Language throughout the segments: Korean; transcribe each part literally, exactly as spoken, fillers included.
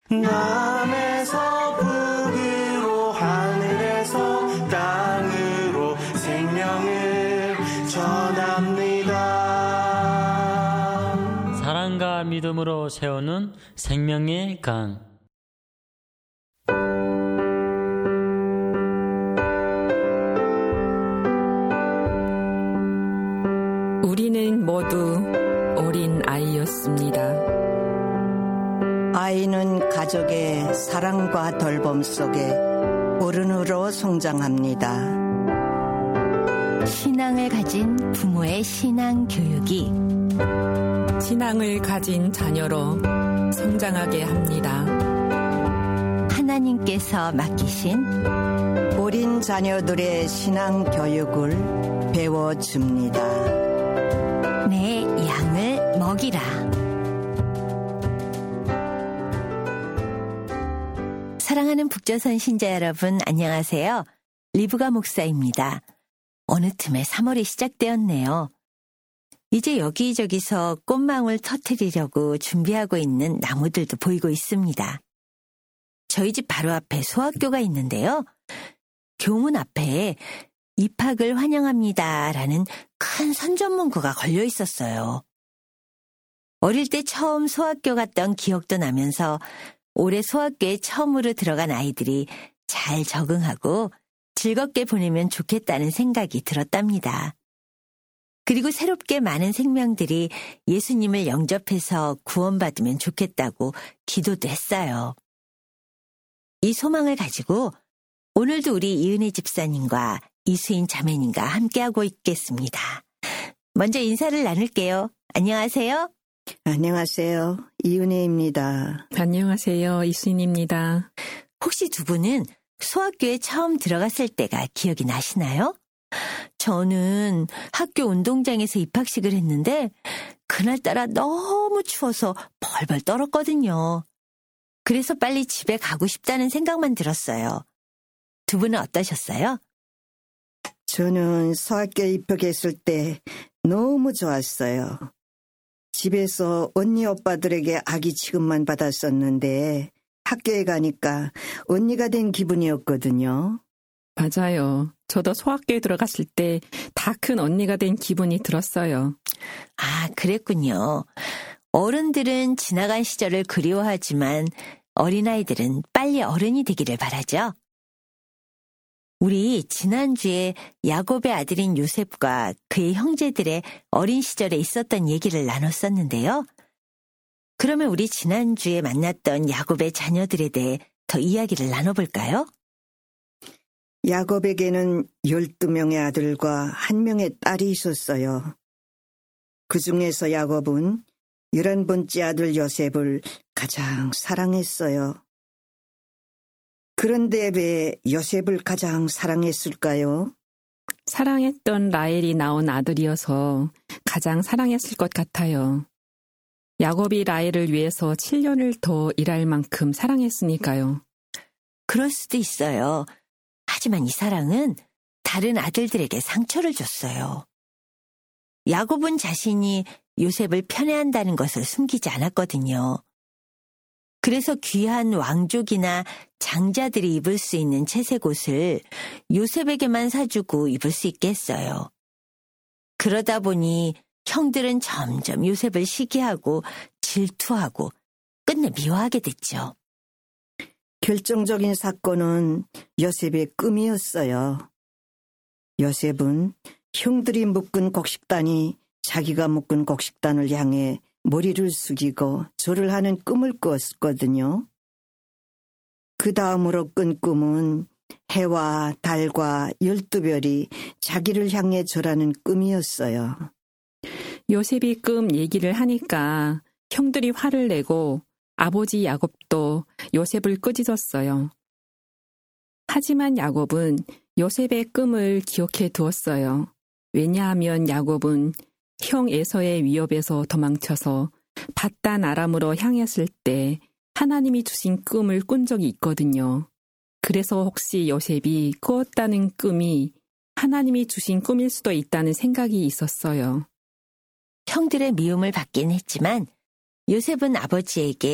남에서 북으로 하늘에서 땅으로 생명을 전합니다. 사랑과 믿음으로 세우는 생명의 강. 우리는 모두 어린 아이였습니다. 아이는 가족의 사랑과 돌봄 속에 어른으로 성장합니다. 신앙을 가진 부모의 신앙 교육이 신앙을 가진 자녀로 성장하게 합니다. 하나님께서 맡기신 어린 자녀들의 신앙 교육을 배워줍니다. 내 양을 먹이라. 사랑하는 북조선 신자 여러분, 안녕하세요. 리브가 목사입니다. 어느 틈에 삼월이 시작되었네요. 이제 여기저기서 꽃망울 터뜨리려고 준비하고 있는 나무들도 보이고 있습니다. 저희 집 바로 앞에 소학교가 있는데요. 교문 앞에 입학을 환영합니다라는 큰 선전문구가 걸려 있었어요. 어릴 때 처음 소학교 갔던 기억도 나면서 올해 소학교에 처음으로 들어간 아이들이 잘 적응하고 즐겁게 보내면 좋겠다는 생각이 들었답니다. 그리고 새롭게 많은 생명들이 예수님을 영접해서 구원받으면 좋겠다고 기도도 했어요. 이 소망을 가지고 오늘도 우리 이은혜 집사님과 이수인 자매님과 함께하고 있겠습니다. 먼저 인사를 나눌게요. 안녕하세요. 안녕하세요. 이은혜입니다. 안녕하세요. 이수인입니다. 혹시 두 분은 소학교에 처음 들어갔을 때가 기억이 나시나요? 저는 학교 운동장에서 입학식을 했는데 그날따라 너무 추워서 벌벌 떨었거든요. 그래서 빨리 집에 가고 싶다는 생각만 들었어요. 두 분은 어떠셨어요? 저는 소학교에 입학했을 때 너무 좋았어요. 집에서 언니 오빠들에게 아기 취급만 받았었는데 학교에 가니까 언니가 된 기분이었거든요. 맞아요. 저도 소학교에 들어갔을 때 다 큰 언니가 된 기분이 들었어요. 아, 그랬군요. 어른들은 지나간 시절을 그리워하지만 어린아이들은 빨리 어른이 되기를 바라죠. 우리 지난주에 야곱의 아들인 요셉과 그의 형제들의 어린 시절에 있었던 얘기를 나눴었는데요. 그러면 우리 지난주에 만났던 야곱의 자녀들에 대해 더 이야기를 나눠볼까요? 야곱에게는 열두 명의 아들과 한 명의 딸이 있었어요. 그 중에서 야곱은 열한 번째 아들 요셉을 가장 사랑했어요. 그런데 왜 요셉을 가장 사랑했을까요? 사랑했던 라헬이 낳은 아들이어서 가장 사랑했을 것 같아요. 야곱이 라헬을 위해서 칠 년을 더 일할 만큼 사랑했으니까요. 그럴 수도 있어요. 하지만 이 사랑은 다른 아들들에게 상처를 줬어요. 야곱은 자신이 요셉을 편애한다는 것을 숨기지 않았거든요. 그래서 귀한 왕족이나 장자들이 입을 수 있는 채색 옷을 요셉에게만 사주고 입을 수 있게 했어요. 그러다 보니 형들은 점점 요셉을 시기하고 질투하고 끝내 미워하게 됐죠. 결정적인 사건은 요셉의 꿈이었어요. 요셉은 형들이 묶은 곡식단이 자기가 묶은 곡식단을 향해 머리를 숙이고 절을 하는 꿈을 꿨거든요. 그 다음으로 꾼 꿈은 해와 달과 열두 별이 자기를 향해 절하는 꿈이었어요. 요셉이 꿈 얘기를 하니까 형들이 화를 내고 아버지 야곱도 요셉을 꾸짖었어요. 하지만 야곱은 요셉의 꿈을 기억해 두었어요. 왜냐하면 야곱은 형 에서의 위협에서 도망쳐서 밧단 아람으로 향했을 때 하나님이 주신 꿈을 꾼 적이 있거든요. 그래서 혹시 요셉이 꾸었다는 꿈이 하나님이 주신 꿈일 수도 있다는 생각이 있었어요. 형들의 미움을 받긴 했지만 요셉은 아버지에게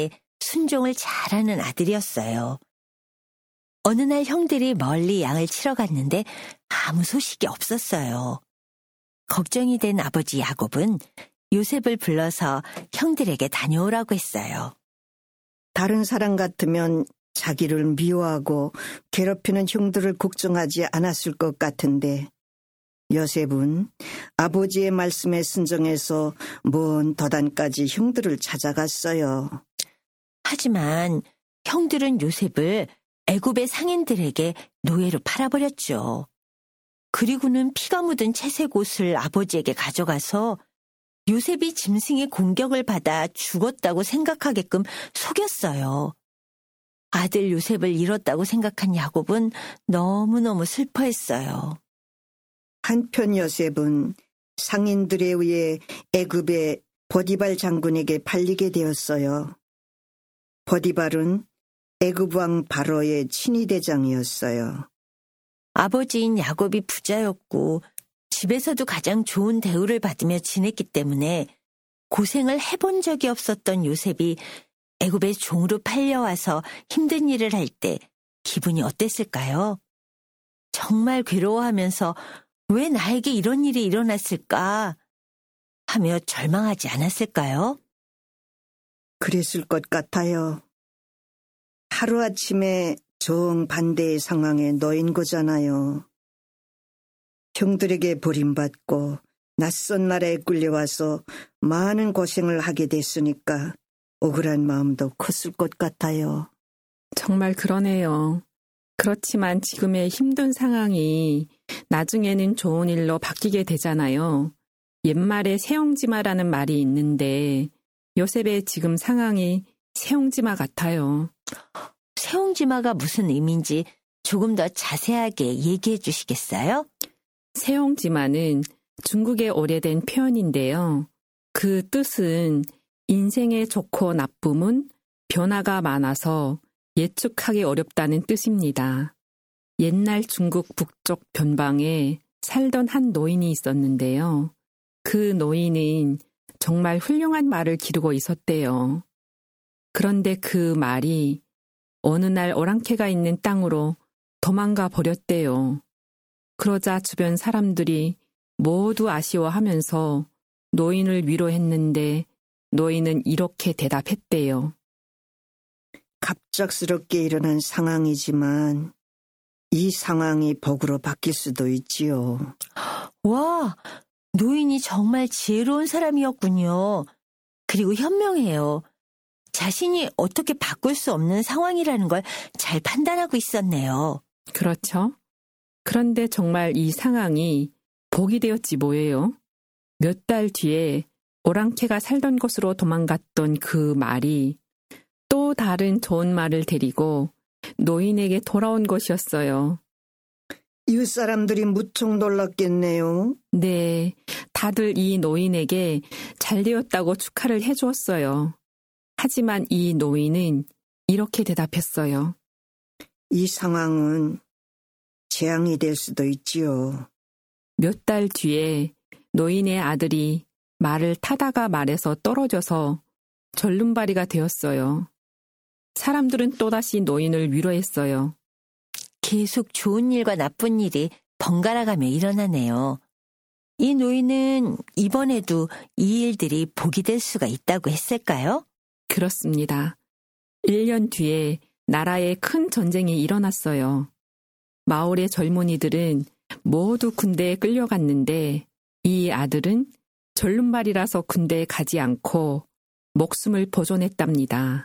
순종을 잘하는 아들이었어요. 어느 날 형들이 멀리 양을 치러 갔는데 아무 소식이 없었어요. 걱정이 된 아버지 야곱은 요셉을 불러서 형들에게 다녀오라고 했어요. 다른 사람 같으면 자기를 미워하고 괴롭히는 형들을 걱정하지 않았을 것 같은데 요셉은 아버지의 말씀에 순종해서 먼 더단까지 형들을 찾아갔어요. 하지만 형들은 요셉을 애굽의 상인들에게 노예로 팔아버렸죠. 그리고는 피가 묻은 채색 옷을 아버지에게 가져가서 요셉이 짐승의 공격을 받아 죽었다고 생각하게끔 속였어요. 아들 요셉을 잃었다고 생각한 야곱은 너무너무 슬퍼했어요. 한편 요셉은 상인들에 의해 애굽의 보디발 장군에게 팔리게 되었어요. 보디발은 애굽 왕 바로의 친위대장이었어요. 아버지인 야곱이 부자였고 집에서도 가장 좋은 대우를 받으며 지냈기 때문에 고생을 해본 적이 없었던 요셉이 애굽의 종으로 팔려와서 힘든 일을 할 때 기분이 어땠을까요? 정말 괴로워하면서 왜 나에게 이런 일이 일어났을까 하며 절망하지 않았을까요? 그랬을 것 같아요. 하루아침에 정반대의 상황에 놓인 거잖아요. 형들에게 버림받고 낯선 나라에 끌려와서 많은 고생을 하게 됐으니까 억울한 마음도 컸을 것 같아요. 정말 그러네요. 그렇지만 지금의 힘든 상황이 나중에는 좋은 일로 바뀌게 되잖아요. 옛말에 새옹지마라는 말이 있는데 요셉의 지금 상황이 새옹지마 같아요. 새옹지마가 무슨 의미인지 조금 더 자세하게 얘기해 주시겠어요? 새옹지마는 중국의 오래된 표현인데요. 그 뜻은 인생의 좋고 나쁨은 변화가 많아서 예측하기 어렵다는 뜻입니다. 옛날 중국 북쪽 변방에 살던 한 노인이 있었는데요. 그 노인은 정말 훌륭한 말을 기르고 있었대요. 그런데 그 말이 어느 날 오랑캐가 있는 땅으로 도망가 버렸대요. 그러자 주변 사람들이 모두 아쉬워하면서 노인을 위로했는데 노인은 이렇게 대답했대요. 갑작스럽게 일어난 상황이지만 이 상황이 복으로 바뀔 수도 있지요. 와, 노인이 정말 지혜로운 사람이었군요. 그리고 현명해요. 자신이 어떻게 바꿀 수 없는 상황이라는 걸 잘 판단하고 있었네요. 그렇죠. 그런데 정말 이 상황이 복이 되었지 뭐예요. 몇 달 뒤에 오랑캐가 살던 곳으로 도망갔던 그 말이 또 다른 좋은 말을 데리고 노인에게 돌아온 것이었어요. 이웃 사람들이 무척 놀랐겠네요. 네, 다들 이 노인에게 잘 되었다고 축하를 해주었어요. 하지만 이 노인은 이렇게 대답했어요. 이 상황은 재앙이 될 수도 있지요. 몇 달 뒤에 노인의 아들이 말을 타다가 말에서 떨어져서 절름발이가 되었어요. 사람들은 또다시 노인을 위로했어요. 계속 좋은 일과 나쁜 일이 번갈아가며 일어나네요. 이 노인은 이번에도 이 일들이 복이 될 수가 있다고 했을까요? 그렇습니다. 일 년 뒤에 나라에 큰 전쟁이 일어났어요. 마을의 젊은이들은 모두 군대에 끌려갔는데 이 아들은 절름발이라서 군대에 가지 않고 목숨을 보존했답니다.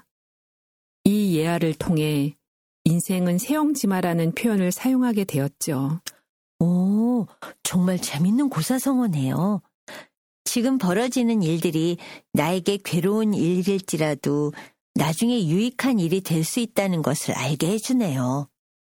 이 예화를 통해 인생은 새옹지마라는 표현을 사용하게 되었죠. 오, 정말 재밌는 고사성어네요. 지금 벌어지는 일들이 나에게 괴로운 일일지라도 나중에 유익한 일이 될 수 있다는 것을 알게 해주네요.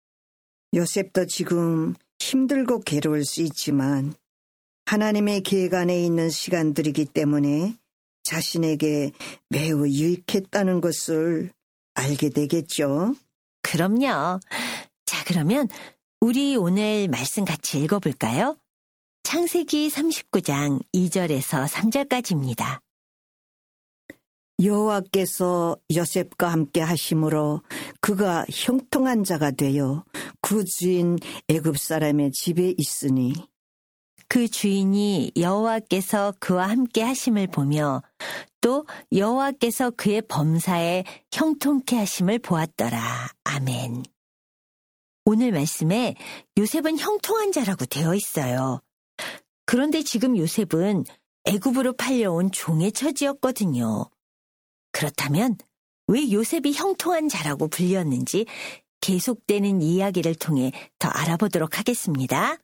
요셉도 지금 힘들고 괴로울 수 있지만 하나님의 계획 안에 있는 시간들이기 때문에 자신에게 매우 유익했다는 것을 알게 되겠죠. 그럼요. 자, 그러면 우리 오늘 말씀 같이 읽어볼까요? 창세기 삼십구 장 이 절에서 삼 절까지입니다. 여호와께서 요셉과 함께 하심으로 그가 형통한 자가 되어 그 주인 애굽 사람의 집에 있으니 그 주인이 여호와께서 그와 함께 하심을 보며 또 여호와께서 그의 범사에 형통케 하심을 보았더라. 아멘. 오늘 말씀에 요셉은 형통한 자라고 되어 있어요. 그런데 지금 요셉은 애굽으로 팔려온 종의 처지였거든요. 그렇다면 왜 요셉이 형통한 자라고 불렸는지 계속되는 이야기를 통해 더 알아보도록 하겠습니다.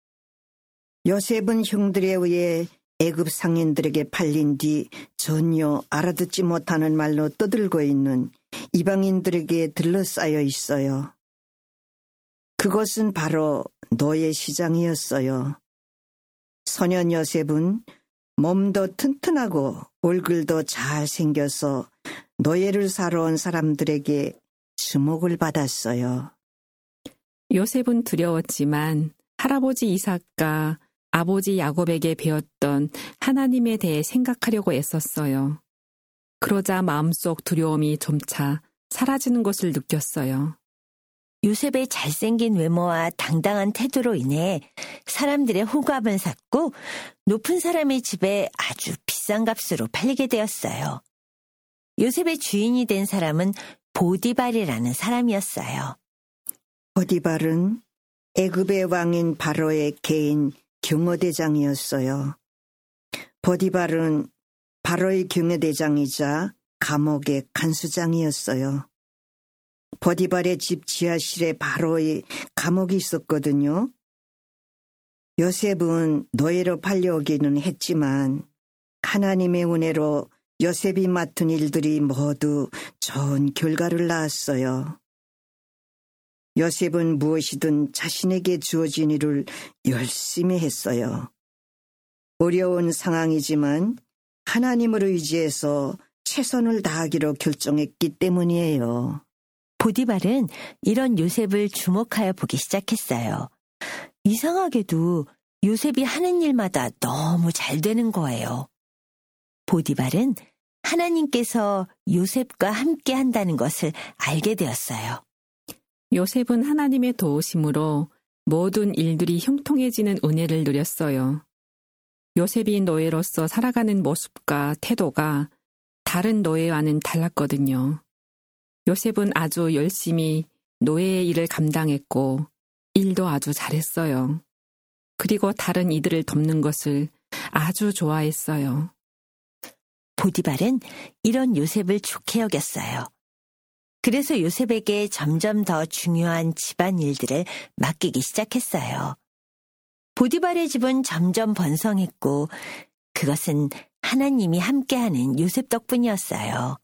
요셉은 형들에 의해 애굽 상인들에게 팔린 뒤 전혀 알아듣지 못하는 말로 떠들고 있는 이방인들에게 들러싸여 있어요. 그것은 바로 노예 시장이었어요. 소년 요셉은 몸도 튼튼하고 얼굴도 잘생겨서 노예를 사러 온 사람들에게 주목을 받았어요. 요셉은 두려웠지만 할아버지 이삭과 아버지 야곱에게 배웠던 하나님에 대해 생각하려고 애썼어요. 그러자 마음속 두려움이 점차 사라지는 것을 느꼈어요. 요셉의 잘생긴 외모와 당당한 태도로 인해 사람들의 호감을 샀고 높은 사람의 집에 아주 비싼 값으로 팔리게 되었어요. 요셉의 주인이 된 사람은 보디발이라는 사람이었어요. 보디발은 애굽의 왕인 바로의 개인 경호대장이었어요. 보디발은 바로의 경호대장이자 감옥의 간수장이었어요. 보디발의 집 지하실에 바로의 감옥이 있었거든요. 요셉은 노예로 팔려오기는 했지만 하나님의 은혜로 요셉이 맡은 일들이 모두 좋은 결과를 낳았어요. 요셉은 무엇이든 자신에게 주어진 일을 열심히 했어요. 어려운 상황이지만 하나님을 의지해서 최선을 다하기로 결정했기 때문이에요. 보디발은 이런 요셉을 주목하여 보기 시작했어요. 이상하게도 요셉이 하는 일마다 너무 잘 되는 거예요. 보디발은 하나님께서 요셉과 함께 한다는 것을 알게 되었어요. 요셉은 하나님의 도우심으로 모든 일들이 형통해지는 은혜를 누렸어요. 요셉이 노예로서 살아가는 모습과 태도가 다른 노예와는 달랐거든요. 요셉은 아주 열심히 노예의 일을 감당했고 일도 아주 잘했어요. 그리고 다른 이들을 돕는 것을 아주 좋아했어요. 보디발은 이런 요셉을 좋게 여겼어요. 그래서 요셉에게 점점 더 중요한 집안 일들을 맡기기 시작했어요. 보디발의 집은 점점 번성했고 그것은 하나님이 함께하는 요셉 덕분이었어요.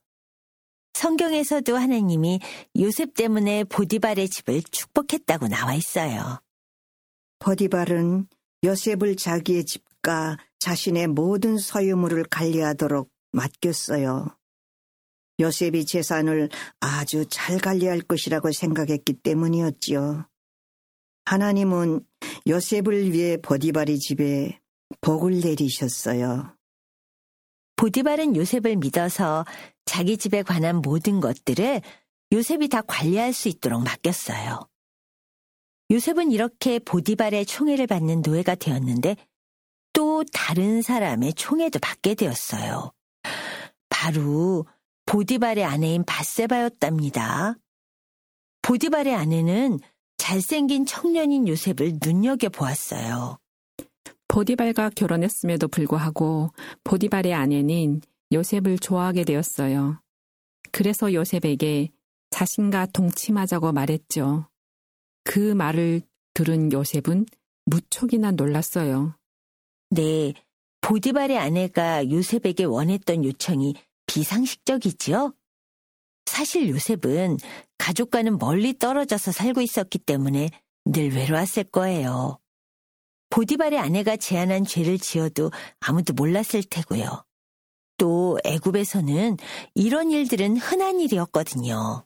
성경에서도 하나님이 요셉 때문에 보디발의 집을 축복했다고 나와 있어요. 보디발은 요셉을 자기의 집과 자신의 모든 소유물을 관리하도록 맡겼어요. 요셉이 재산을 아주 잘 관리할 것이라고 생각했기 때문이었지요. 하나님은 요셉을 위해 보디발의 집에 복을 내리셨어요. 보디발은 요셉을 믿어서 자기 집에 관한 모든 것들을 요셉이 다 관리할 수 있도록 맡겼어요. 요셉은 이렇게 보디발의 총애를 받는 노예가 되었는데 또 다른 사람의 총애도 받게 되었어요. 바로 보디발의 아내인 밧세바였답니다. 보디발의 아내는 잘생긴 청년인 요셉을 눈여겨보았어요. 보디발과 결혼했음에도 불구하고 보디발의 아내는 요셉을 좋아하게 되었어요. 그래서 요셉에게 자신과 동침하자고 말했죠. 그 말을 들은 요셉은 무척이나 놀랐어요. 네, 보디발의 아내가 요셉에게 원했던 요청이 비상식적이지요? 사실 요셉은 가족과는 멀리 떨어져서 살고 있었기 때문에 늘 외로웠을 거예요. 보디발의 아내가 제안한 죄를 지어도 아무도 몰랐을 테고요. 또 애굽에서는 이런 일들은 흔한 일이었거든요.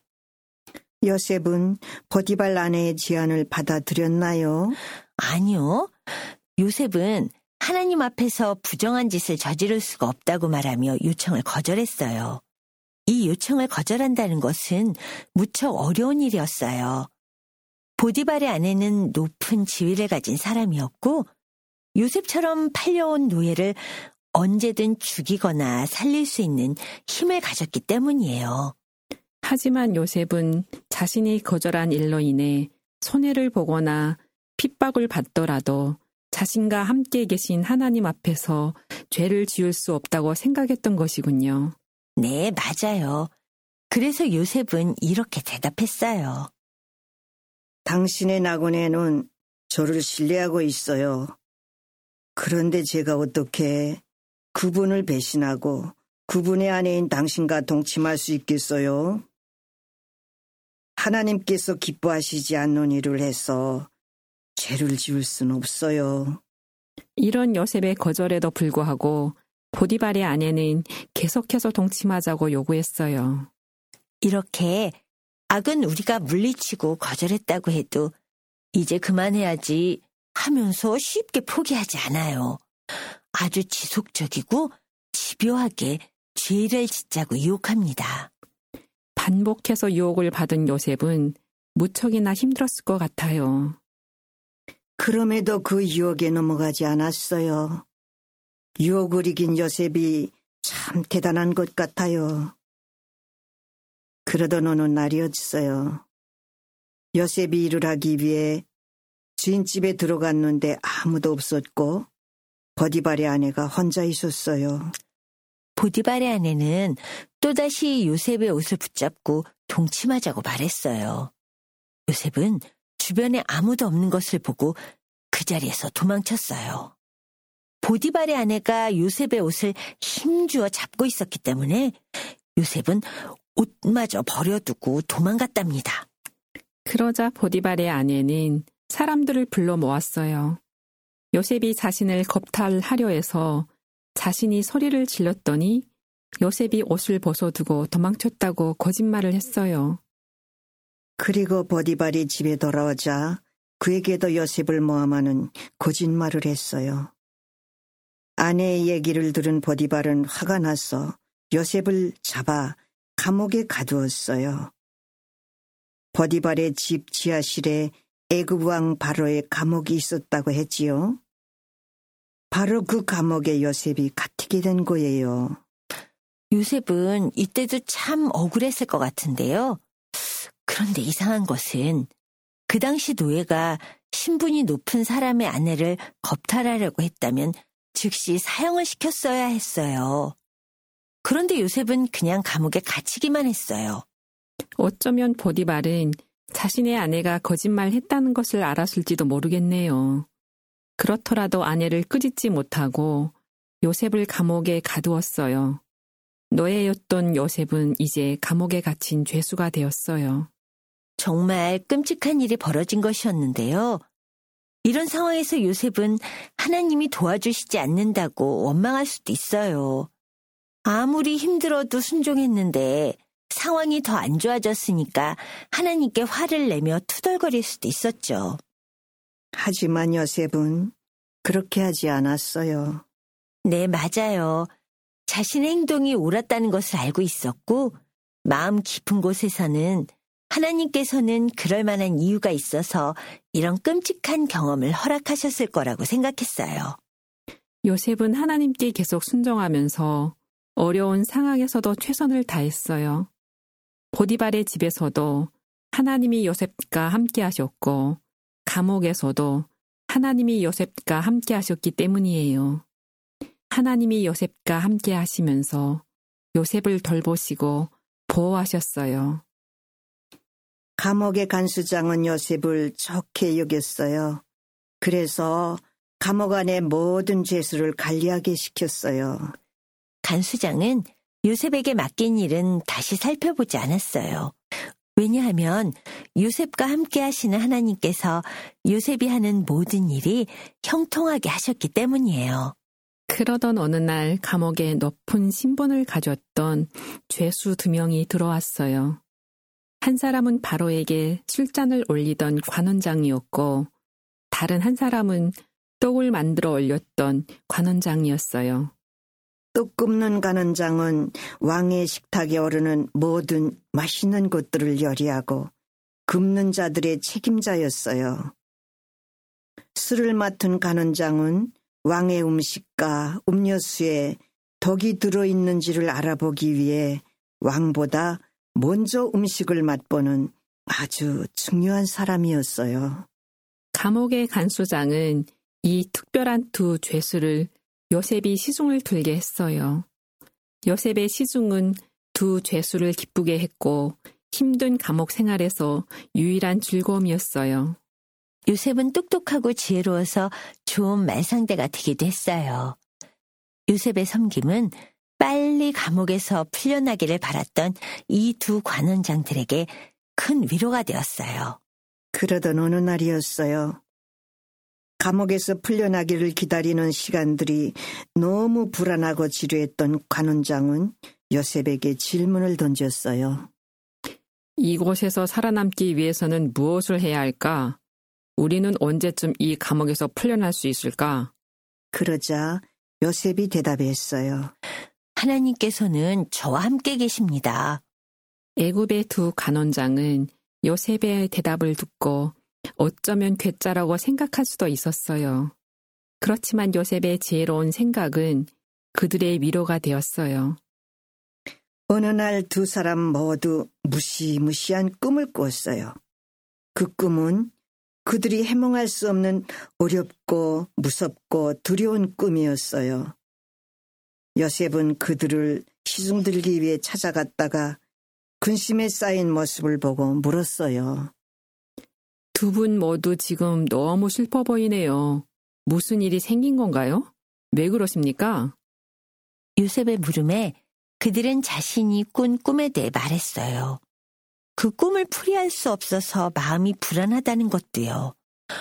요셉은 보디발 아내의 제안을 받아들였나요? 아니요. 요셉은 하나님 앞에서 부정한 짓을 저지를 수가 없다고 말하며 요청을 거절했어요. 이 요청을 거절한다는 것은 무척 어려운 일이었어요. 보디발의 아내는 높은 지위를 가진 사람이었고 요셉처럼 팔려온 노예를 언제든 죽이거나 살릴 수 있는 힘을 가졌기 때문이에요. 하지만 요셉은 자신이 거절한 일로 인해 손해를 보거나 핍박을 받더라도 자신과 함께 계신 하나님 앞에서 죄를 지을 수 없다고 생각했던 것이군요. 네, 맞아요. 그래서 요셉은 이렇게 대답했어요. 당신의 나그네는 저를 신뢰하고 있어요. 그런데 제가 어떻게 그분을 배신하고 그분의 아내인 당신과 동침할 수 있겠어요? 하나님께서 기뻐하시지 않는 일을 해서 죄를 지을 수는 없어요. 이런 요셉의 거절에도 불구하고 보디발의 아내는 계속해서 동침하자고 요구했어요. 이렇게 악은 우리가 물리치고 거절했다고 해도 이제 그만해야지 하면서 쉽게 포기하지 않아요. 아주 지속적이고 집요하게 죄를 짓자고 유혹합니다. 반복해서 유혹을 받은 요셉은 무척이나 힘들었을 것 같아요. 그럼에도 그 유혹에 넘어가지 않았어요. 유혹을 이긴 요셉이 참 대단한 것 같아요. 그러던 어느 날이었어요. 요셉이 일을 하기 위해 주인집에 들어갔는데 아무도 없었고 보디발의 아내가 혼자 있었어요. 보디발의 아내는 또다시 요셉의 옷을 붙잡고 동침하자고 말했어요. 요셉은 주변에 아무도 없는 것을 보고 그 자리에서 도망쳤어요. 보디발의 아내가 요셉의 옷을 힘주어 잡고 있었기 때문에 요셉은 옷마저 버려두고 도망갔답니다. 그러자 보디발의 아내는 사람들을 불러 모았어요. 요셉이 자신을 겁탈하려 해서 자신이 소리를 질렀더니 요셉이 옷을 벗어두고 도망쳤다고 거짓말을 했어요. 그리고 보디발이 집에 돌아오자 그에게도 요셉을 모함하는 거짓말을 했어요. 아내의 얘기를 들은 보디발은 화가 나서 요셉을 잡아 감옥에 가두었어요. 보디발의 집 지하실에 애굽 왕 바로의 감옥이 있었다고 했지요. 바로 그 감옥에 요셉이 갇히게 된 거예요. 요셉은 이때도 참 억울했을 것 같은데요. 그런데 이상한 것은 그 당시 노예가 신분이 높은 사람의 아내를 겁탈하려고 했다면 즉시 사형을 시켰어야 했어요. 그런데 요셉은 그냥 감옥에 갇히기만 했어요. 어쩌면 보디발은 자신의 아내가 거짓말했다는 것을 알았을지도 모르겠네요. 그렇더라도 아내를 꾸짖지 못하고 요셉을 감옥에 가두었어요. 노예였던 요셉은 이제 감옥에 갇힌 죄수가 되었어요. 정말 끔찍한 일이 벌어진 것이었는데요. 이런 상황에서 요셉은 하나님이 도와주시지 않는다고 원망할 수도 있어요. 아무리 힘들어도 순종했는데 상황이 더 안 좋아졌으니까 하나님께 화를 내며 투덜거릴 수도 있었죠. 하지만 요셉은 그렇게 하지 않았어요. 네, 맞아요. 자신의 행동이 옳았다는 것을 알고 있었고 마음 깊은 곳에서는 하나님께서는 그럴 만한 이유가 있어서 이런 끔찍한 경험을 허락하셨을 거라고 생각했어요. 요셉은 하나님께 계속 순종하면서 어려운 상황에서도 최선을 다했어요. 보디발의 집에서도 하나님이 요셉과 함께 하셨고 감옥에서도 하나님이 요셉과 함께 하셨기 때문이에요. 하나님이 요셉과 함께 하시면서 요셉을 돌보시고 보호하셨어요. 감옥의 간수장은 요셉을 좋게 여겼어요. 그래서 감옥 안의 모든 죄수를 관리하게 시켰어요. 간수장은 요셉에게 맡긴 일은 다시 살펴보지 않았어요. 왜냐하면 요셉과 함께 하시는 하나님께서 요셉이 하는 모든 일이 형통하게 하셨기 때문이에요. 그러던 어느 날 감옥에 높은 신분을 가졌던 죄수 두 명이 들어왔어요. 한 사람은 바로에게 술잔을 올리던 관원장이었고 다른 한 사람은 떡을 만들어 올렸던 관원장이었어요. 떡 굽는 관원장은 왕의 식탁에 오르는 모든 맛있는 것들을 요리하고 굽는 자들의 책임자였어요. 술을 맡은 관원장은 왕의 음식과 음료수에 독이 들어있는지를 알아보기 위해 왕보다 먼저 음식을 맛보는 아주 중요한 사람이었어요. 감옥의 간수장은 이 특별한 두 죄수를 요셉이 시중을 들게 했어요. 요셉의 시중은 두 죄수를 기쁘게 했고 힘든 감옥 생활에서 유일한 즐거움이었어요. 요셉은 똑똑하고 지혜로워서 좋은 말상대가 되기도 했어요. 요셉의 섬김은 빨리 감옥에서 풀려나기를 바랐던 이 두 관원장들에게 큰 위로가 되었어요. 그러던 어느 날이었어요. 감옥에서 풀려나기를 기다리는 시간들이 너무 불안하고 지루했던 관원장은 요셉에게 질문을 던졌어요. 이곳에서 살아남기 위해서는 무엇을 해야 할까? 우리는 언제쯤 이 감옥에서 풀려날 수 있을까? 그러자 요셉이 대답했어요. 하나님께서는 저와 함께 계십니다. 애굽의 두 간원장은 요셉의 대답을 듣고 어쩌면 괴짜라고 생각할 수도 있었어요. 그렇지만 요셉의 지혜로운 생각은 그들의 위로가 되었어요. 어느 날 두 사람 모두 무시무시한 꿈을 꾸었어요. 그 꿈은 그들이 해몽할 수 없는 어렵고 무섭고 두려운 꿈이었어요. 요셉은 그들을 시중들기 위해 찾아갔다가 근심에 쌓인 모습을 보고 물었어요. 두 분 모두 지금 너무 슬퍼 보이네요. 무슨 일이 생긴 건가요? 왜 그러십니까? 요셉의 물음에 그들은 자신이 꾼 꿈에 대해 말했어요. 그 꿈을 풀이할 수 없어서 마음이 불안하다는 것도요.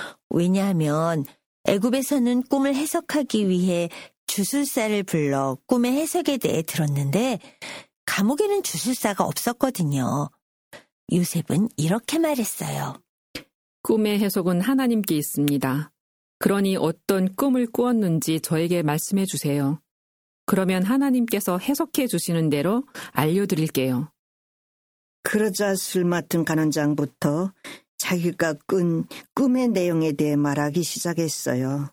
왜냐하면 애굽에서는 꿈을 해석하기 위해 주술사를 불러 꿈의 해석에 대해 들었는데 감옥에는 주술사가 없었거든요. 요셉은 이렇게 말했어요. 꿈의 해석은 하나님께 있습니다. 그러니 어떤 꿈을 꾸었는지 저에게 말씀해 주세요. 그러면 하나님께서 해석해 주시는 대로 알려드릴게요. 그러자 술 맡은 간원장부터 자기가 꾼 꿈의 내용에 대해 말하기 시작했어요.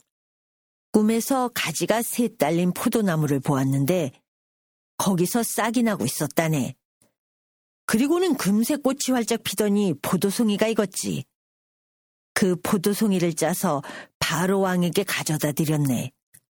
꿈에서 가지가 셋 달린 포도나무를 보았는데 거기서 싹이 나고 있었다네. 그리고는 금세 꽃이 활짝 피더니 포도송이가 익었지. 그 포도송이를 짜서 바로 왕에게 가져다 드렸네.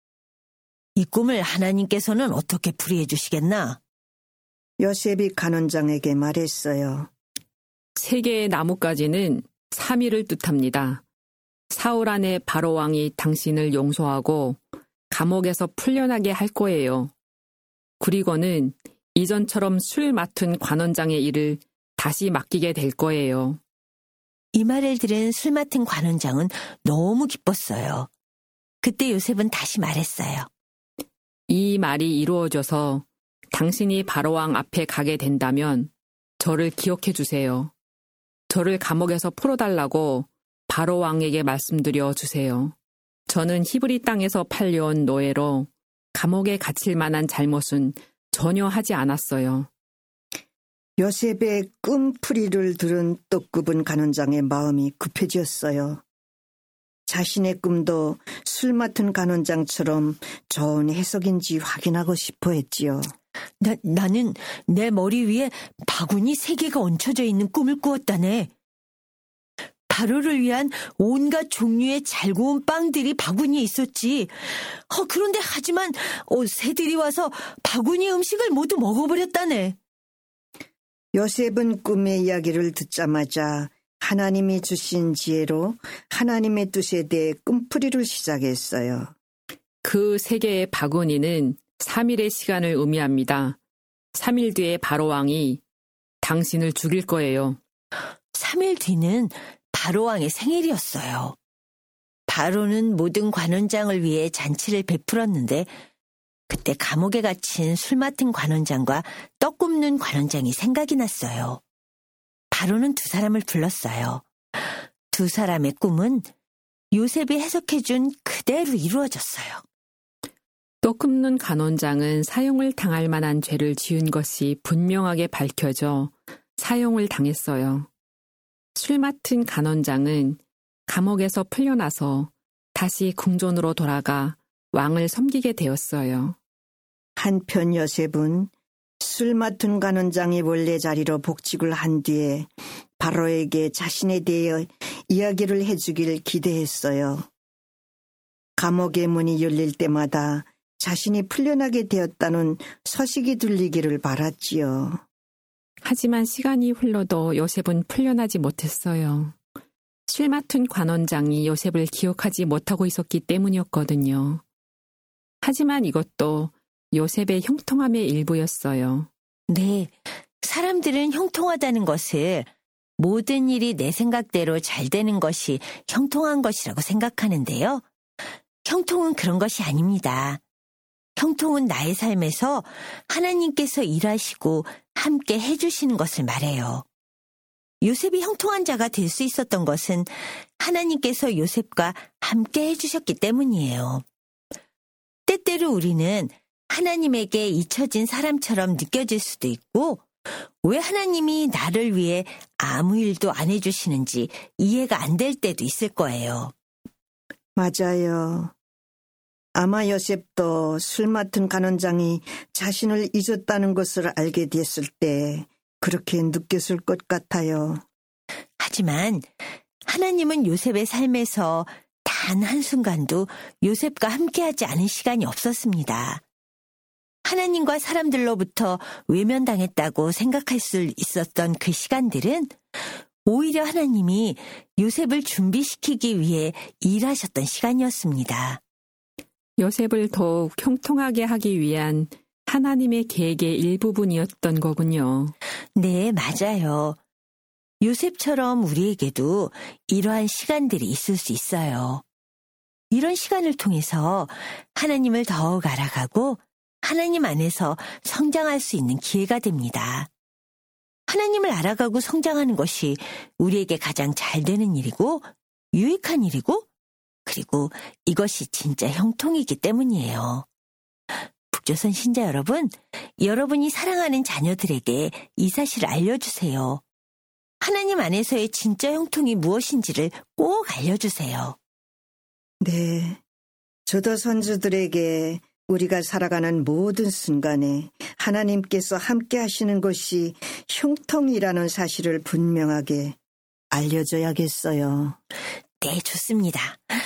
이 꿈을 하나님께서는 어떻게 풀이해 주시겠나? 요셉이 간원장에게 말했어요. 세 개의 나뭇가지는 삼 일을 뜻합니다. 사흘 안에 바로 왕이 당신을 용서하고 감옥에서 풀려나게 할 거예요. 그리고는 이전처럼 술 맡은 관원장의 일을 다시 맡기게 될 거예요. 이 말을 들은 술 맡은 관원장은 너무 기뻤어요. 그때 요셉은 다시 말했어요. 이 말이 이루어져서 당신이 바로왕 앞에 가게 된다면 저를 기억해 주세요. 저를 감옥에서 풀어달라고 바로왕에게 말씀드려 주세요. 저는 히브리 땅에서 팔려온 노예로 감옥에 갇힐 만한 잘못은 전혀 하지 않았어요. 요셉의 꿈풀이를 들은 떡굽은 간원장의 마음이 급해졌어요. 자신의 꿈도 술 맡은 간원장처럼 좋은 해석인지 확인하고 싶어 했지요. 나, 나는 내 머리 위에 바구니 세 개가 얹혀져 있는 꿈을 꾸었다네. 바로를 위한 온갖 종류의 잘 구운 빵들이 바구니에 있었지. 어, 그런데 하지만 어, 새들이 와서 바구니 음식을 모두 먹어버렸다네. 요셉은 꿈의 이야기를 듣자마자 하나님이 주신 지혜로 하나님의 뜻에 대해 꿈풀이를 시작했어요. 그 세 개의 바구니는 삼 일의 시간을 의미합니다. 삼 일 뒤에 바로왕이 당신을 죽일 거예요. 삼 일 뒤는 바로왕의 생일이었어요. 바로는 모든 관원장을 위해 잔치를 베풀었는데 그때 감옥에 갇힌 술 맡은 관원장과 떡 굽는 관원장이 생각이 났어요. 바로는 두 사람을 불렀어요. 두 사람의 꿈은 요셉이 해석해준 그대로 이루어졌어요. 또 굽는 간원장은 사형을 당할 만한 죄를 지은 것이 분명하게 밝혀져 사형을 당했어요. 술 맡은 간원장은 감옥에서 풀려나서 다시 궁전으로 돌아가 왕을 섬기게 되었어요. 한편 요셉은 술 맡은 간원장이 원래 자리로 복직을 한 뒤에 바로에게 자신에 대해 이야기를 해주길 기대했어요. 감옥의 문이 열릴 때마다 자신이 풀려나게 되었다는 소식이 들리기를 바랐지요. 하지만 시간이 흘러도 요셉은 풀려나지 못했어요. 술 맡은 관원장이 요셉을 기억하지 못하고 있었기 때문이었거든요. 하지만 이것도 요셉의 형통함의 일부였어요. 네, 사람들은 형통하다는 것을 모든 일이 내 생각대로 잘 되는 것이 형통한 것이라고 생각하는데요. 형통은 그런 것이 아닙니다. 형통은 나의 삶에서 하나님께서 일하시고 함께 해주시는 것을 말해요. 요셉이 형통한 자가 될 수 있었던 것은 하나님께서 요셉과 함께 해주셨기 때문이에요. 때때로 우리는 하나님에게 잊혀진 사람처럼 느껴질 수도 있고, 왜 하나님이 나를 위해 아무 일도 안 해주시는지 이해가 안 될 때도 있을 거예요. 맞아요. 아마 요셉도 술 맡은 간원장이 자신을 잊었다는 것을 알게 됐을 때 그렇게 느꼈을 것 같아요. 하지만 하나님은 요셉의 삶에서 단 한순간도 요셉과 함께하지 않은 시간이 없었습니다. 하나님과 사람들로부터 외면당했다고 생각할 수 있었던 그 시간들은 오히려 하나님이 요셉을 준비시키기 위해 일하셨던 시간이었습니다. 요셉을 더욱 형통하게 하기 위한 하나님의 계획의 일부분이었던 거군요. 네, 맞아요. 요셉처럼 우리에게도 이러한 시간들이 있을 수 있어요. 이런 시간을 통해서 하나님을 더욱 알아가고 하나님 안에서 성장할 수 있는 기회가 됩니다. 하나님을 알아가고 성장하는 것이 우리에게 가장 잘 되는 일이고 유익한 일이고 그리고 이것이 진짜 형통이기 때문이에요. 북조선 신자 여러분, 여러분이 사랑하는 자녀들에게 이 사실을 알려주세요. 하나님 안에서의 진짜 형통이 무엇인지를 꼭 알려주세요. 네, 저도 선주들에게 우리가 살아가는 모든 순간에 하나님께서 함께 하시는 것이 형통이라는 사실을 분명하게 알려줘야겠어요. 네, 좋습니다.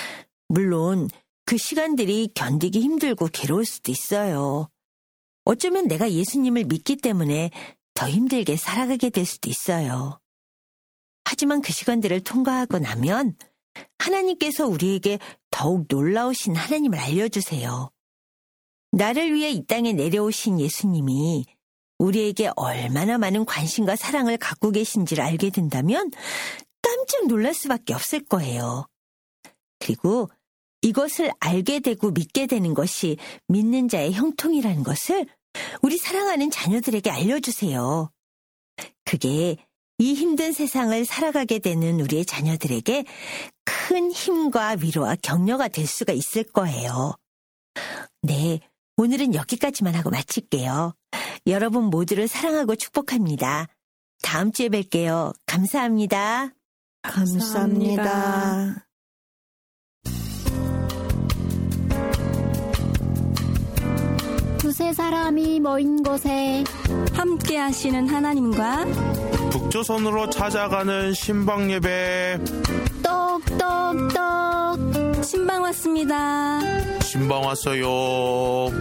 물론 그 시간들이 견디기 힘들고 괴로울 수도 있어요. 어쩌면 내가 예수님을 믿기 때문에 더 힘들게 살아가게 될 수도 있어요. 하지만 그 시간들을 통과하고 나면 하나님께서 우리에게 더욱 놀라우신 하나님을 알려주세요. 나를 위해 이 땅에 내려오신 예수님이 우리에게 얼마나 많은 관심과 사랑을 갖고 계신지를 알게 된다면 깜짝 놀랄 수밖에 없을 거예요. 그리고 이것을 알게 되고 믿게 되는 것이 믿는 자의 형통이라는 것을 우리 사랑하는 자녀들에게 알려주세요. 그게 이 힘든 세상을 살아가게 되는 우리의 자녀들에게 큰 힘과 위로와 격려가 될 수가 있을 거예요. 네, 오늘은 여기까지만 하고 마칠게요. 여러분 모두를 사랑하고 축복합니다. 다음 주에 뵐게요. 감사합니다. 감사합니다. 감사합니다. 두세 사람이 모인 곳에 함께 하시는 하나님과 북조선으로 찾아가는 신방예배. 똑똑똑 신방 왔습니다. 신방 왔어요.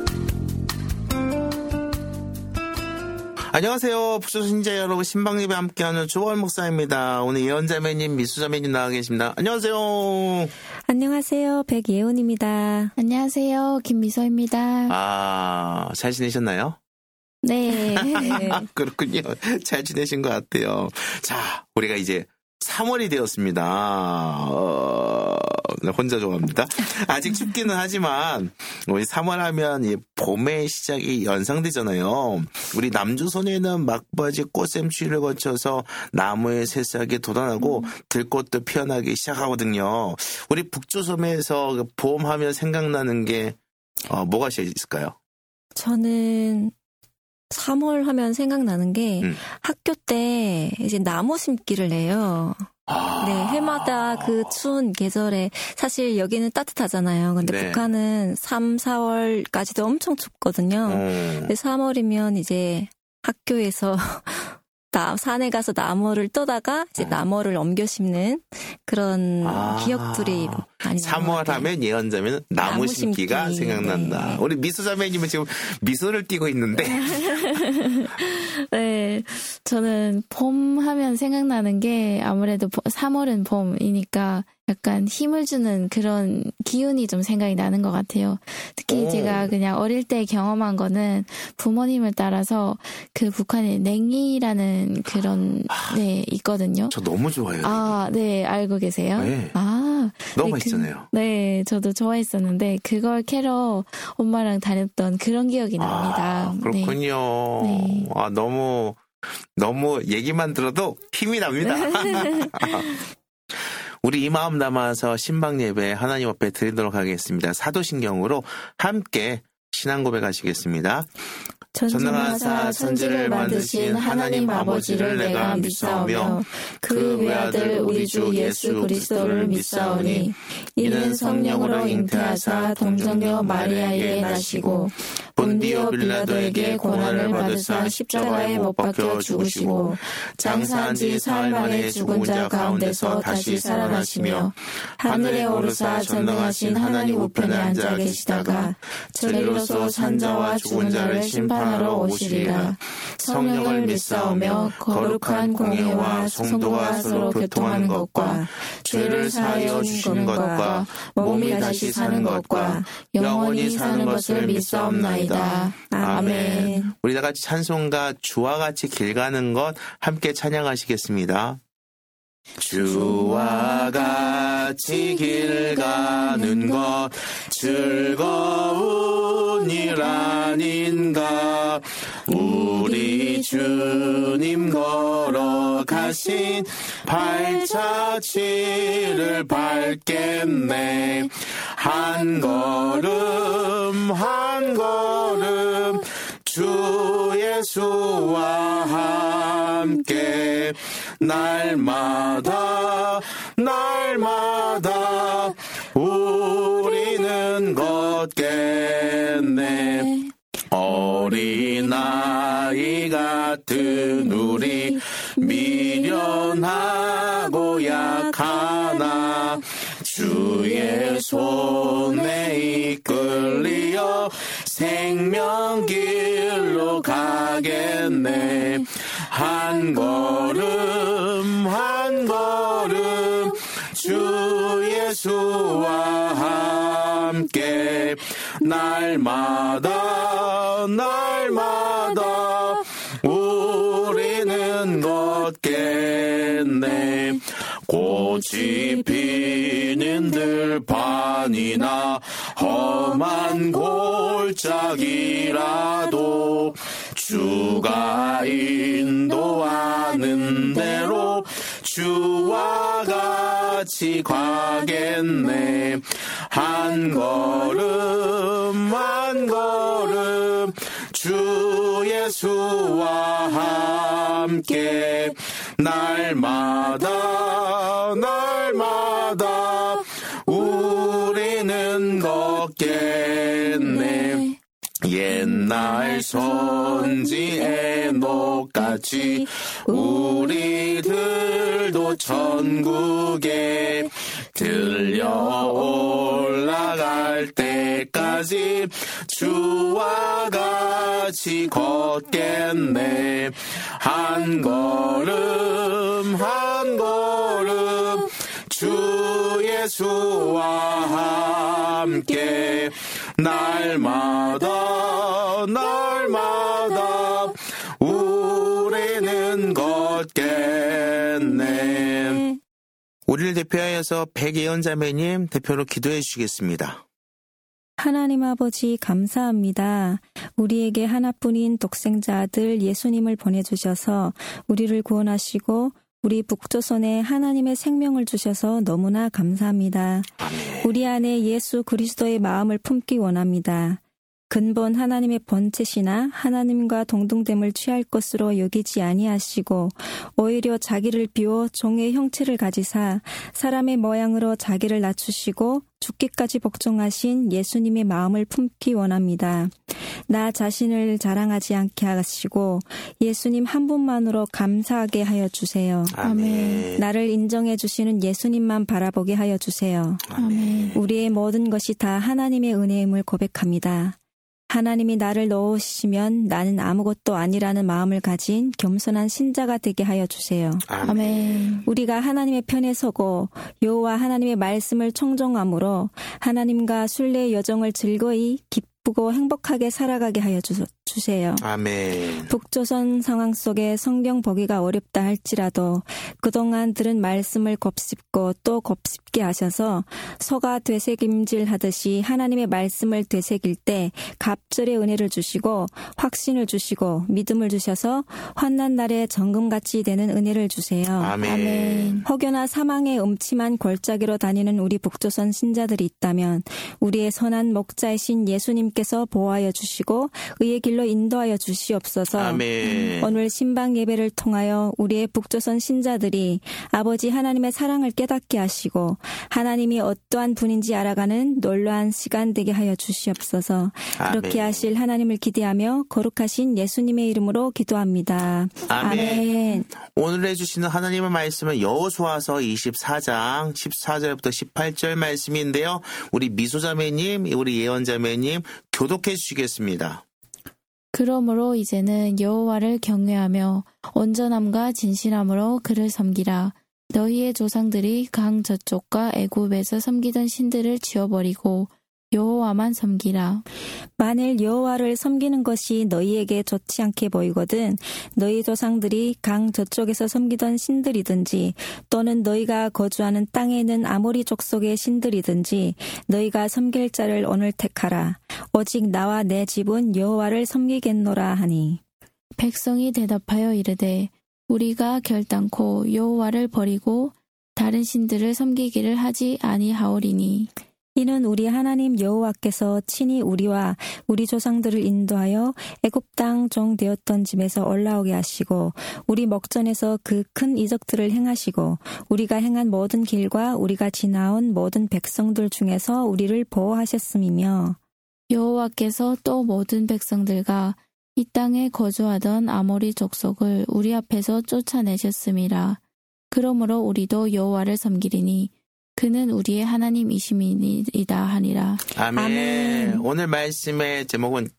안녕하세요. 북조선 신자 여러분, 신방예배 함께하는 조월 목사입니다. 오늘 예언자매님, 미수자매님 나와 계십니다. 안녕하세요. 안녕하세요. 백예원입니다. 안녕하세요. 김미서입니다. 아, 잘 지내셨나요? 네. 그렇군요. 잘 지내신 것 같아요. 자, 우리가 이제 삼월이 되었습니다. 어, 혼자 좋아합니다. 아직 춥기는 하지만 우리 삼월 하면 이 봄의 시작이 연상되잖아요. 우리 남조선에는 막바지 꽃샘추위를 거쳐서 나무의 새싹이 돋아나고 음. 들꽃도 피어나기 시작하거든요. 우리 북조선에서 봄하면 생각나는 게 어, 뭐가 제일 있을까요? 저는 삼월 하면 생각나는 게 음. 학교 때 이제 나무 심기를 해요. 아. 네, 해마다 그 추운 계절에 사실 여기는 따뜻하잖아요. 근데 네. 북한은 삼, 사월까지도 엄청 춥거든요. 음. 근데 삼월이면 이제 학교에서 나, 산에 가서 나무를 떠다가 이제 어. 나무를 옮겨 심는 그런 아. 기억들이 많이 삼월 하면 예언자면 나무, 나무 심기가 심기. 생각난다. 네. 우리 미수자매님은 지금 미소를 띠고 있는데. 네, 저는 봄 하면 생각나는 게 아무래도 삼월은 봄이니까 약간 힘을 주는 그런 기운이 좀 생각이 나는 것 같아요. 특히 오. 제가 그냥 어릴 때 경험한 거는 부모님을 따라서 그 북한에 냉이라는 그런 네 있거든요. 저 너무 좋아해요. 아, 네, 알고 계세요? 네. 아, 너무 네, 맛있잖아요. 그, 네, 저도 좋아했었는데 그걸 캐러 엄마랑 다녔던 그런 기억이 납니다. 아, 그렇군요. 네. 아, 너무, 너무 얘기만 들어도 힘이 납니다. 우리 이 마음 담아서 신방 예배 하나님 앞에 드리도록 하겠습니다. 사도신경으로 함께 신앙 고백하시겠습니다. 전능하사 천지를 만드신 하나님 아버지를 내가 믿사오며 그 외아들 우리 주 예수 그리스도를 믿사오니 이는 성령으로 잉태하사 동정녀 마리아에게 나시고 본디오 빌라도에게 고난을 받으사 십자가에 못 박혀 죽으시고 장사한 지 사흘 만에 죽은 자 가운데서 다시 살아나시며 하늘에 오르사 전능하신 하나님 우편에 앉아 계시다가 저리로서 산자와 죽은 자를 심판하러 오시리라. 성령을 믿사오며 거룩한 공예와 성도가 서로 교통하는 것과 죄를 사하여 주시는 것과 몸이 다시 사는 것과 영원히 사는 것을 믿사옵나이다. 아멘. 우리 다 같이 찬송가 주와 같이 길 가는 것 함께 찬양하시겠습니다. 주와 같이 길 가는 것 즐거운 일 아닌가. 우리 주님 걸어가신 발자취를 밟겠네. 한 걸음 한 걸음 주 예수와 함께 날마다 날마다 우리는 걷겠네. 어린아이 같은 우리 미련하고 약하나 주의 손에 이끌려 생명길로 가겠네. 한 걸음 한 걸음 주 예수와 함께 날마다 날마다 우리는 걷겠네. 꽃이 피는 들판이나 험한 골짜기라도 주가 인도하는 대로 주와 같이 가겠네. 한 걸음 한 걸음 주 예수와 함께 날마다 날마다 우리는 걷겠네. 옛날 선지 에녹같이 우리들도 천국에 들려 올라갈 때까지 주와 같이 걷겠네. 한 걸음 한 걸음 주 예수와 함께 날마다 날마다 우리는 걷겠네. 우리를 대표하여서 백예언자매님 대표로 기도해 주시겠습니다. 하나님 아버지 감사합니다. 우리에게 하나뿐인 독생자 아들 예수님을 보내주셔서 우리를 구원하시고 우리 북조선에 하나님의 생명을 주셔서 너무나 감사합니다. 아멘. 우리 안에 예수 그리스도의 마음을 품기 원합니다. 근본 하나님의 번체시나 하나님과 동등됨을 취할 것으로 여기지 아니하시고 오히려 자기를 비워 종의 형체를 가지사 사람의 모양으로 자기를 낮추시고 죽기까지 복종하신 예수님의 마음을 품기 원합니다. 나 자신을 자랑하지 않게 하시고 예수님 한 분만으로 감사하게 하여 주세요. 아멘. 나를 인정해 주시는 예수님만 바라보게 하여 주세요. 아멘. 우리의 모든 것이 다 하나님의 은혜임을 고백합니다. 하나님이 나를 넣으시면 나는 아무것도 아니라는 마음을 가진 겸손한 신자가 되게 하여 주세요. 아멘. 우리가 하나님의 편에 서고 여호와 하나님의 말씀을 청종함으로 하나님과 순례의 여정을 즐거이 기쁘고 행복하게 살아가게 하여 주, 주세요. 아멘. 북조선 상황 속에 성경 보기가 어렵다 할지라도 그동안 들은 말씀을 곱씹고 또 곱씹게 하셔서 소가 되새김질하듯이 하나님의 말씀을 되새길 때 갑절의 은혜를 주시고 확신을 주시고 믿음을 주셔서 환난 날에 정금같이 되는 은혜를 주세요. 아멘. 아멘. 혹여나 사망의 음침한 골짜기로 다니는 우리 북조선 신자들이 있다면 우리의 선한 목자이신 예수님께서 보호하여 주시고 의의 길로 인도하여 주시옵소서. 아멘. 오늘 신방 예배를 통하여 우리의 북조선 신자들이 아버지 하나님의 사랑을 깨닫게 하시고 하나님이 어떠한 분인지 알아가는 놀라운 시간 되게 하여 주시옵소서. 아멘. 그렇게 하실 하나님을 기대하며 거룩하신 예수님의 이름으로 기도합니다. 아멘. 아멘. 오늘 해주시는 하나님의 말씀은 여호수아서 이십사 장 십사 절부터 십팔 절 말씀인데요. 우리 미소자매님, 우리 예언자매님 교독해 주시겠습니다. 그러므로 이제는 여호와를 경외하며 온전함과 진실함으로 그를 섬기라. 너희의 조상들이 강 저쪽과 애굽에서 섬기던 신들을 지워버리고 여호와만 섬기라. 만일 여호와를 섬기는 것이 너희에게 좋지 않게 보이거든 너희 조상들이 강 저쪽에서 섬기던 신들이든지 또는 너희가 거주하는 땅에 있는 아모리 족속의 신들이든지 너희가 섬길 자를 오늘 택하라. 오직 나와 내 집은 여호와를 섬기겠노라 하니. 백성이 대답하여 이르되 우리가 결단코 여호와를 버리고 다른 신들을 섬기기를 하지 아니하오리니. 이는 우리 하나님 여호와께서 친히 우리와 우리 조상들을 인도하여 애굽 땅 종 되었던 집에서 올라오게 하시고 우리 먹전에서 그 큰 이적들을 행하시고 우리가 행한 모든 길과 우리가 지나온 모든 백성들 중에서 우리를 보호하셨음이며 여호와께서 또 모든 백성들과 이 땅에 거주하던 아모리 족속을 우리 앞에서 쫓아내셨음이라. 그러므로 우리도 여호와를 섬기리니 그는 우리의 하나님이심이니이다 하니라. 아멘. 아멘. 오늘 말씀의 제목은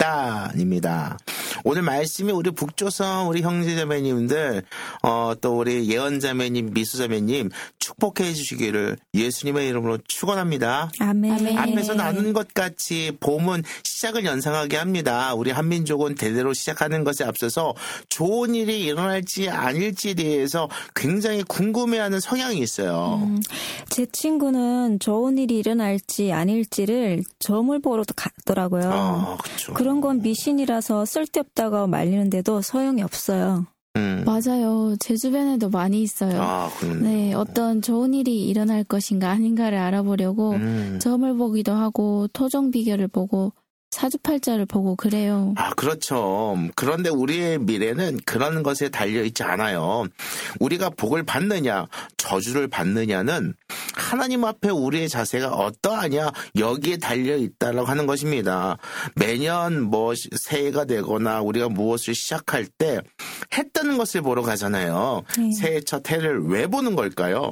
결단입니다. 오늘 말씀이 우리 북조선 우리 형제자매님들 어, 또 우리 예언자매님 미수자매님 축복해 주시기를 예수님의 이름으로 축원합니다. 아멘. 아멘. 앞에서 나눈 것 같이 봄은 시작을 연상하게 합니다. 우리 한민족은 대대로 시작하는 것에 앞서서 좋은 일이 일어날지 아닐지에 대해서 굉장히 궁금해하는 성향이 있어요. 음, 제 친구는 좋은 일이 일어날지 아닐지를 점을 보러 갔더라고요. 아, 그렇죠. 그런 건 미신이라서 쓸데없다고 말리는데도 소용이 없어요. 음. 맞아요. 제 주변에도 많이 있어요. 아, 그렇네. 네, 어떤 좋은 일이 일어날 것인가 아닌가를 알아보려고 음. 점을 보기도 하고 토종 비결을 보고 사주팔자를 보고 그래요. 아, 그렇죠. 그런데 우리의 미래는 그런 것에 달려있지 않아요. 우리가 복을 받느냐, 저주를 받느냐는 하나님 앞에 우리의 자세가 어떠하냐, 여기에 달려있다라고 하는 것입니다. 매년 뭐 새해가 되거나 우리가 무엇을 시작할 때 해 뜨는 것을 보러 가잖아요. 네. 새해 첫 해를 왜 보는 걸까요?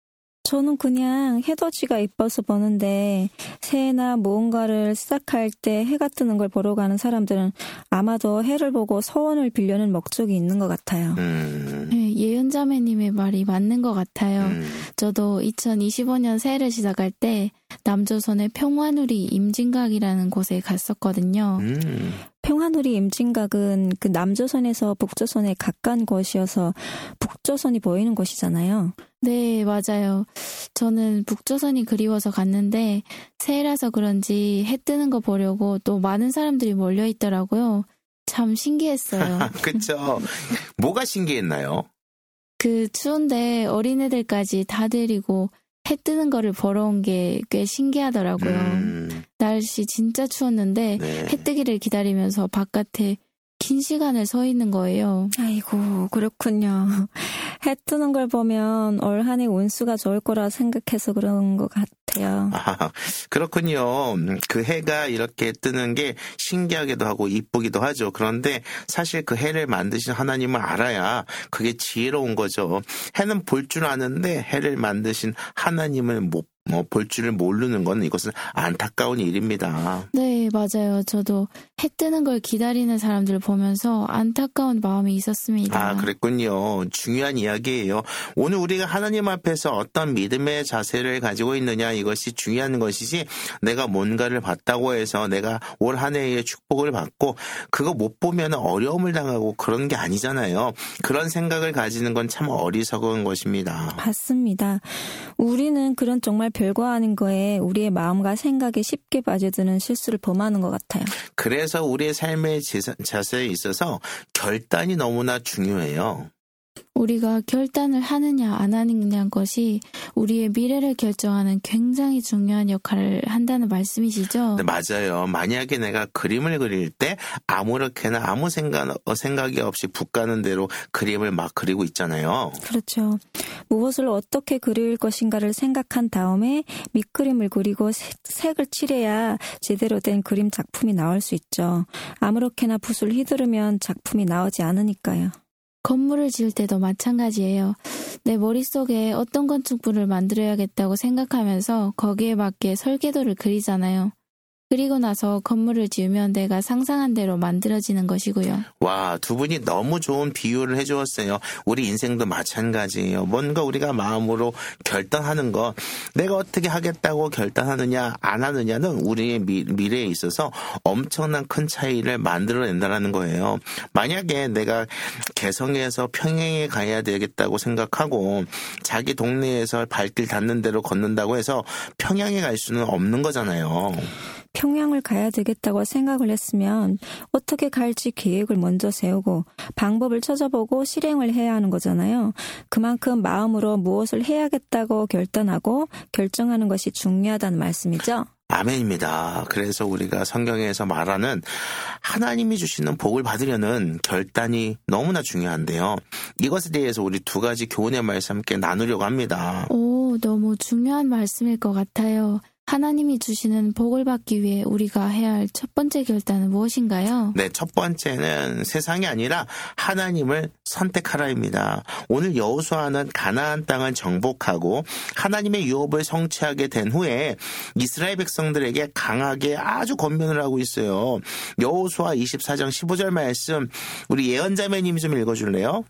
저는 그냥 해돋이가 이뻐서 보는데 새해나 무언가를 시작할 때 해가 뜨는 걸 보러 가는 사람들은 아마도 해를 보고 소원을 빌려는 목적이 있는 것 같아요. 음, 네, 예은자매님의 말이 맞는 것 같아요. 음, 저도 이천이십오 년 새해를 시작할 때 남조선의 평화누리 임진각이라는 곳에 갔었거든요. 음. 평화누리 임진각은 그 남조선에서 북조선에 가까운 곳이어서 북조선이 보이는 곳이잖아요. 네, 맞아요. 저는 북조선이 그리워서 갔는데 새해라서 그런지 해 뜨는 거 보려고 또 많은 사람들이 몰려 있더라고요. 참 신기했어요. 그렇죠. 뭐가 신기했나요? 그 추운데 어린애들까지 다 데리고 해 뜨는 거를 보러 온 게 꽤 신기하더라고요. 음, 날씨 진짜 추웠는데 네. 해 뜨기를 기다리면서 바깥에 긴 시간을 서 있는 거예요. 아이고, 그렇군요. 해 뜨는 걸 보면 올 한해 운수가 좋을 거라 생각해서 그런 것 같아요. 아, 그렇군요. 그 해가 이렇게 뜨는 게 신기하기도 하고 이쁘기도 하죠. 그런데 사실 그 해를 만드신 하나님을 알아야 그게 지혜로운 거죠. 해는 볼 줄 아는데 해를 만드신 하나님을 못 뭐 볼 줄을 모르는 건 이것은 안타까운 일입니다. 네, 맞아요. 저도 해 뜨는 걸 기다리는 사람들을 보면서 안타까운 마음이 있었습니다. 아, 그랬군요. 중요한 이야기예요. 오늘 우리가 하나님 앞에서 어떤 믿음의 자세를 가지고 있느냐 이것이 중요한 것이지 내가 뭔가를 봤다고 해서 내가 올 한 해의 축복을 받고 그거 못 보면 어려움을 당하고 그런 게 아니잖아요. 그런 생각을 가지는 건 참 어리석은 것입니다. 맞습니다. 우리는 그런 정말 별거 아닌 거에 우리의 마음과 생각에 쉽게 빠져드는 실수를 범하는 것 같아요. 그래서 우리의 삶의 자세에 있어서 결단이 너무나 중요해요. 우리가 결단을 하느냐 안 하느냐 것이 우리의 미래를 결정하는 굉장히 중요한 역할을 한다는 말씀이시죠? 네, 맞아요. 만약에 내가 그림을 그릴 때 아무렇게나 아무 생각, 생각이 없이 붓 가는 대로 그림을 막 그리고 있잖아요. 그렇죠. 무엇을 어떻게 그릴 것인가를 생각한 다음에 밑그림을 그리고 색, 색을 칠해야 제대로 된 그림 작품이 나올 수 있죠. 아무렇게나 붓을 휘두르면 작품이 나오지 않으니까요. 건물을 지을 때도 마찬가지예요. 내 머릿속에 어떤 건축물을 만들어야겠다고 생각하면서 거기에 맞게 설계도를 그리잖아요. 그리고 나서 건물을 지으면 내가 상상한 대로 만들어지는 것이고요. 와, 두 분이 너무 좋은 비유를 해주었어요. 우리 인생도 마찬가지예요. 뭔가 우리가 마음으로 결단하는 것, 내가 어떻게 하겠다고 결단하느냐 안 하느냐는 우리의 미, 미래에 있어서 엄청난 큰 차이를 만들어낸다는 거예요. 만약에 내가 개성에서 평양에 가야 되겠다고 생각하고 자기 동네에서 발길 닿는 대로 걷는다고 해서 평양에 갈 수는 없는 거잖아요. 평양을 가야 되겠다고 생각을 했으면 어떻게 갈지 계획을 먼저 세우고 방법을 찾아보고 실행을 해야 하는 거잖아요. 그만큼 마음으로 무엇을 해야겠다고 결단하고 결정하는 것이 중요하다는 말씀이죠. 아멘입니다. 그래서 우리가 성경에서 말하는 하나님이 주시는 복을 받으려는 결단이 너무나 중요한데요. 이것에 대해서 우리 두 가지 교훈의 말씀 함께 나누려고 합니다. 오, 너무 중요한 말씀일 것 같아요. 하나님이 주시는 복을 받기 위해 우리가 해야 할 첫 번째 결단은 무엇인가요? 네, 첫 번째는 세상이 아니라 하나님을 선택하라입니다. 오늘 여호수아는 가나안 땅을 정복하고 하나님의 유업을 성취하게 된 후에 이스라엘 백성들에게 강하게 아주 권면을 하고 있어요. 여호수아 이십사 장 십오 절 말씀 우리 예언자매님이 좀 읽어줄래요?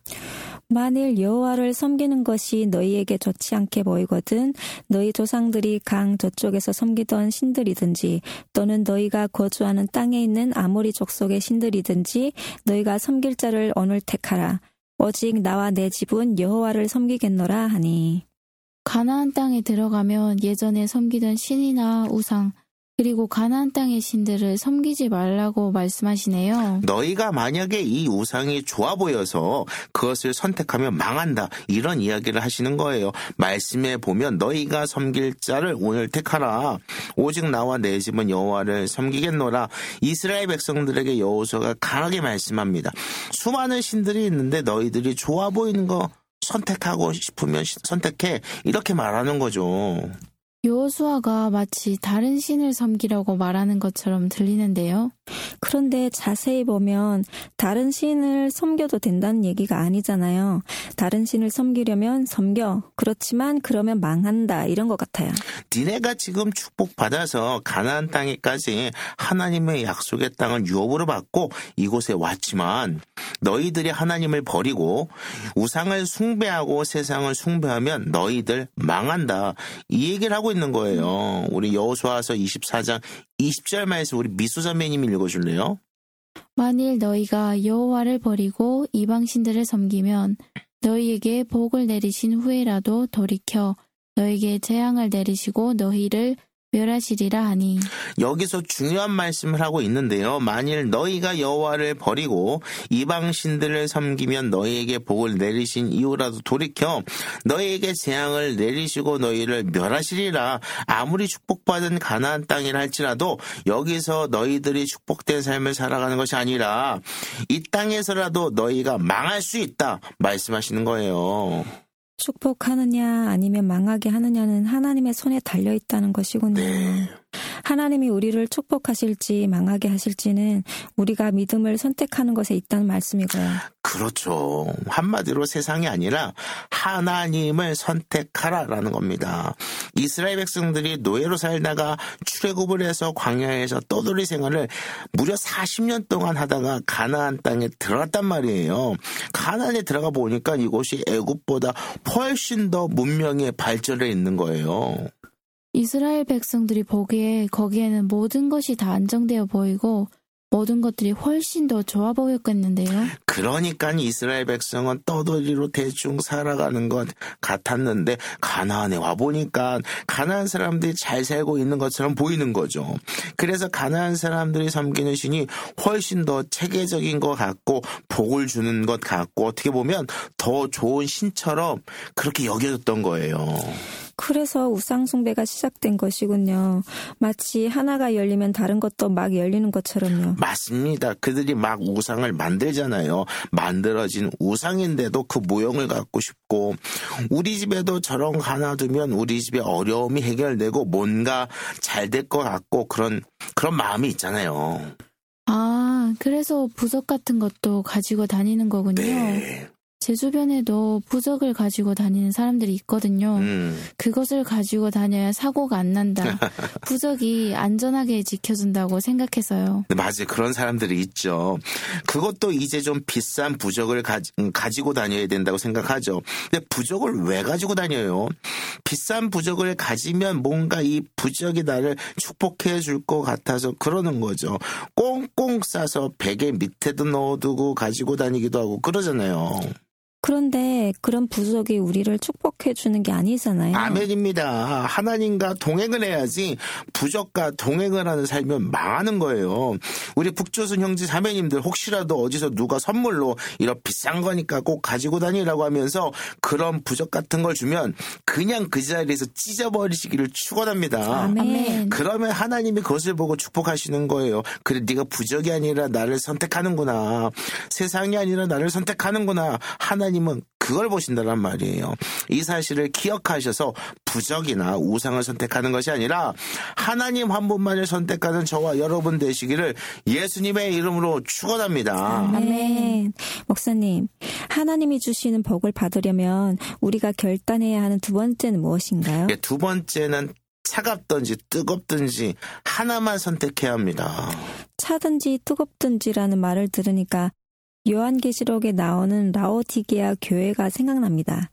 만일 여호와를 섬기는 것이 너희에게 좋지 않게 보이거든 너희 조상들이 강 저쪽에서 섬기던 신들이든지 또는 너희가 거주하는 땅에 있는 아모리 족속의 신들이든지 너희가 섬길 자를 오늘 택하라. 오직 나와 내 집은 여호와를 섬기겠노라 하니. 가나안 땅에 들어가면 예전에 섬기던 신이나 우상 그리고 가나안 땅의 신들을 섬기지 말라고 말씀하시네요. 너희가 만약에 이 우상이 좋아 보여서 그것을 선택하면 망한다. 이런 이야기를 하시는 거예요. 말씀에 보면 너희가 섬길 자를 오늘 택하라. 오직 나와 내 집은 여호와를 섬기겠노라. 이스라엘 백성들에게 여호수아가 강하게 말씀합니다. 수많은 신들이 있는데 너희들이 좋아 보이는 거 선택하고 싶으면 선택해. 이렇게 말하는 거죠. 여호수아가 마치 다른 신을 섬기라고 말하는 것처럼 들리는데요. 그런데 자세히 보면 다른 신을 섬겨도 된다는 얘기가 아니잖아요. 다른 신을 섬기려면 섬겨. 그렇지만 그러면 망한다. 이런 것 같아요. 니네가 지금 축복받아서 가나안 땅에까지 하나님의 약속의 땅을 유업으로 받고 이곳에 왔지만 너희들이 하나님을 버리고 우상을 숭배하고 세상을 숭배하면 너희들 망한다. 이 얘기를 하고 있는 거예요. 우리 여호수아서 이십사 장 이십 절 말씀 우리 미수 선배님이 읽어줄래요? 만일 너희가 여호와를 버리고 이방신들을 섬기면 너희에게 복을 내리신 후에라도 돌이켜 너희에게 재앙을 내리시고 너희를 멸하시리라 하니. 여기서 중요한 말씀을 하고 있는데요. 만일 너희가 여호와를 버리고 이방 신들을 섬기면 너희에게 복을 내리신 이후라도 돌이켜 너희에게 재앙을 내리시고 너희를 멸하시리라. 아무리 축복받은 가나안 땅이라 할지라도 여기서 너희들이 축복된 삶을 살아가는 것이 아니라 이 땅에서라도 너희가 망할 수 있다 말씀하시는 거예요. 축복하느냐 아니면 망하게 하느냐는 하나님의 손에 달려있다는 것이군요. 네. 하나님이 우리를 축복하실지 망하게 하실지는 우리가 믿음을 선택하는 것에 있다는 말씀이고요. 그렇죠. 한마디로 세상이 아니라 하나님을 선택하라라는 겁니다. 이스라엘 백성들이 노예로 살다가 출애굽을 해서 광야에서 떠돌이 생활을 무려 사십 년 동안 하다가 가나안 땅에 들어갔단 말이에요. 가나안에 들어가 보니까 이곳이 애굽보다 훨씬 더 문명의 발전해 있는 거예요. 이스라엘 백성들이 보기에 거기에는 모든 것이 다 안정되어 보이고 모든 것들이 훨씬 더 좋아 보였겠는데요. 그러니까 이스라엘 백성은 떠돌이로 대충 살아가는 것 같았는데 가나안에 와보니까 가나안 사람들이 잘 살고 있는 것처럼 보이는 거죠. 그래서 가나안 사람들이 섬기는 신이 훨씬 더 체계적인 것 같고 복을 주는 것 같고 어떻게 보면 더 좋은 신처럼 그렇게 여겨졌던 거예요. 그래서 우상숭배가 시작된 것이군요. 마치 하나가 열리면 다른 것도 막 열리는 것처럼요. 맞습니다. 그들이 막 우상을 만들잖아요. 만들어진 우상인데도 그 모형을 갖고 싶고 우리 집에도 저런 거 하나 두면 우리 집에 어려움이 해결되고 뭔가 잘 될 것 같고 그런 그런 마음이 있잖아요. 아, 그래서 부적 같은 것도 가지고 다니는 거군요. 네. 제 주변에도 부적을 가지고 다니는 사람들이 있거든요. 음. 그것을 가지고 다녀야 사고가 안 난다. 부적이 안전하게 지켜준다고 생각해서요. 네, 맞아요. 그런 사람들이 있죠. 그것도 이제 좀 비싼 부적을 가지, 가지고 다녀야 된다고 생각하죠. 근데 부적을 왜 가지고 다녀요? 비싼 부적을 가지면 뭔가 이 부적이 나를 축복해 줄 것 같아서 그러는 거죠. 꽁꽁 싸서 베개 밑에도 넣어두고 가지고 다니기도 하고 그러잖아요. 그런데 그런 부적이 우리를 축복해 주는 게 아니잖아요. 아멘입니다. 하나님과 동행을 해야지 부적과 동행을 하는 삶은 망하는 거예요. 우리 북조선 형제 자매님들 혹시라도 어디서 누가 선물로 이런 비싼 거니까 꼭 가지고 다니라고 하면서 그런 부적 같은 걸 주면 그냥 그 자리에서 찢어버리시기를 축원합니다. 아멘. 그러면 하나님이 그것을 보고 축복하시는 거예요. 그래 네가 부적이 아니라 나를 선택하는구나. 세상이 아니라 나를 선택하는구나. 하나님 하나님은 그걸 보신다란 말이에요. 이 사실을 기억하셔서 부적이나 우상을 선택하는 것이 아니라 하나님 한 분만을 선택하는 저와 여러분 되시기를 예수님의 이름으로 축원합니다. 아멘. 목사님, 하나님이 주시는 복을 받으려면 우리가 결단해야 하는 두 번째는 무엇인가요? 네, 두 번째는 차갑든지 뜨겁든지 하나만 선택해야 합니다. 차든지 뜨겁든지라는 말을 들으니까 요한계시록에 나오는 라오디게아 교회가 생각납니다.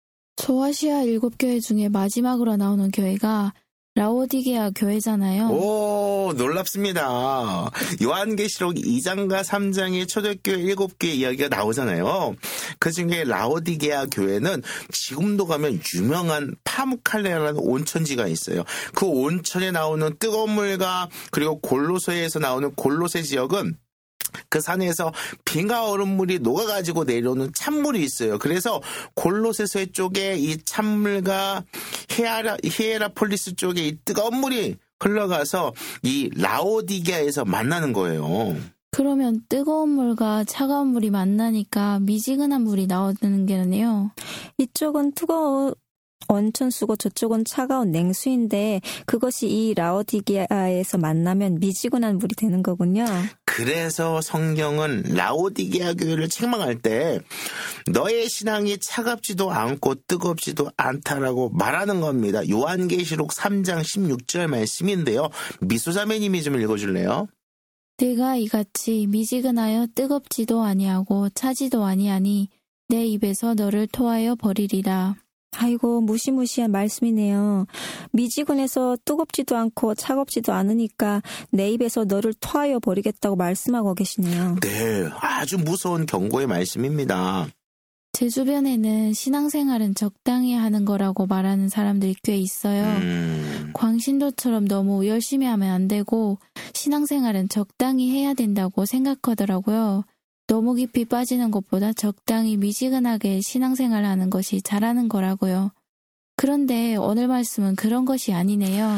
소아시아 일곱 교회 중에 마지막으로 나오는 교회가 라오디게아 교회잖아요. 오, 놀랍습니다. 요한계시록 이 장과 삼 장의 초대교회 일곱 개의 이야기가 나오잖아요. 그중에 라오디게아 교회는 지금도 가면 유명한 파무칼레라는 온천지가 있어요. 그 온천에 나오는 뜨거운 물과 그리고 골로새에서 나오는 골로새 지역은 그 산에서 비가 얼음물이 녹아가지고 내려오는 찬물이 있어요. 그래서 골로새서 쪽에 이 찬물과 히에라, 히에라폴리스 쪽에 이 뜨거운 물이 흘러가서 이 라오디게아에서 만나는 거예요. 그러면 뜨거운 물과 차가운 물이 만나니까 미지근한 물이 나오는 게네요. 이쪽은 뜨거운 온천수고 저쪽은 차가운 냉수인데 그것이 이 라오디게아에서 만나면 미지근한 물이 되는 거군요. 그래서 성경은 라오디게아 교회를 책망할 때 너의 신앙이 차갑지도 않고 뜨겁지도 않다라고 말하는 겁니다. 요한계시록 삼 장 십육 절 말씀인데요. 미소자매님이 좀 읽어줄래요? 내가 이같이 미지근하여 뜨겁지도 아니하고 차지도 아니하니 내 입에서 너를 토하여 버리리라. 아이고 무시무시한 말씀이네요. 미지근해서 뜨겁지도 않고 차갑지도 않으니까 내 입에서 너를 토하여 버리겠다고 말씀하고 계시네요. 네, 아주 무서운 경고의 말씀입니다. 제 주변에는 신앙생활은 적당히 하는 거라고 말하는 사람들이 꽤 있어요. 음. 광신도처럼 너무 열심히 하면 안 되고 신앙생활은 적당히 해야 된다고 생각하더라고요. 너무 깊이 빠지는 것보다 적당히 미지근하게 신앙생활을 하는 것이 잘하는 거라고요. 그런데 오늘 말씀은 그런 것이 아니네요.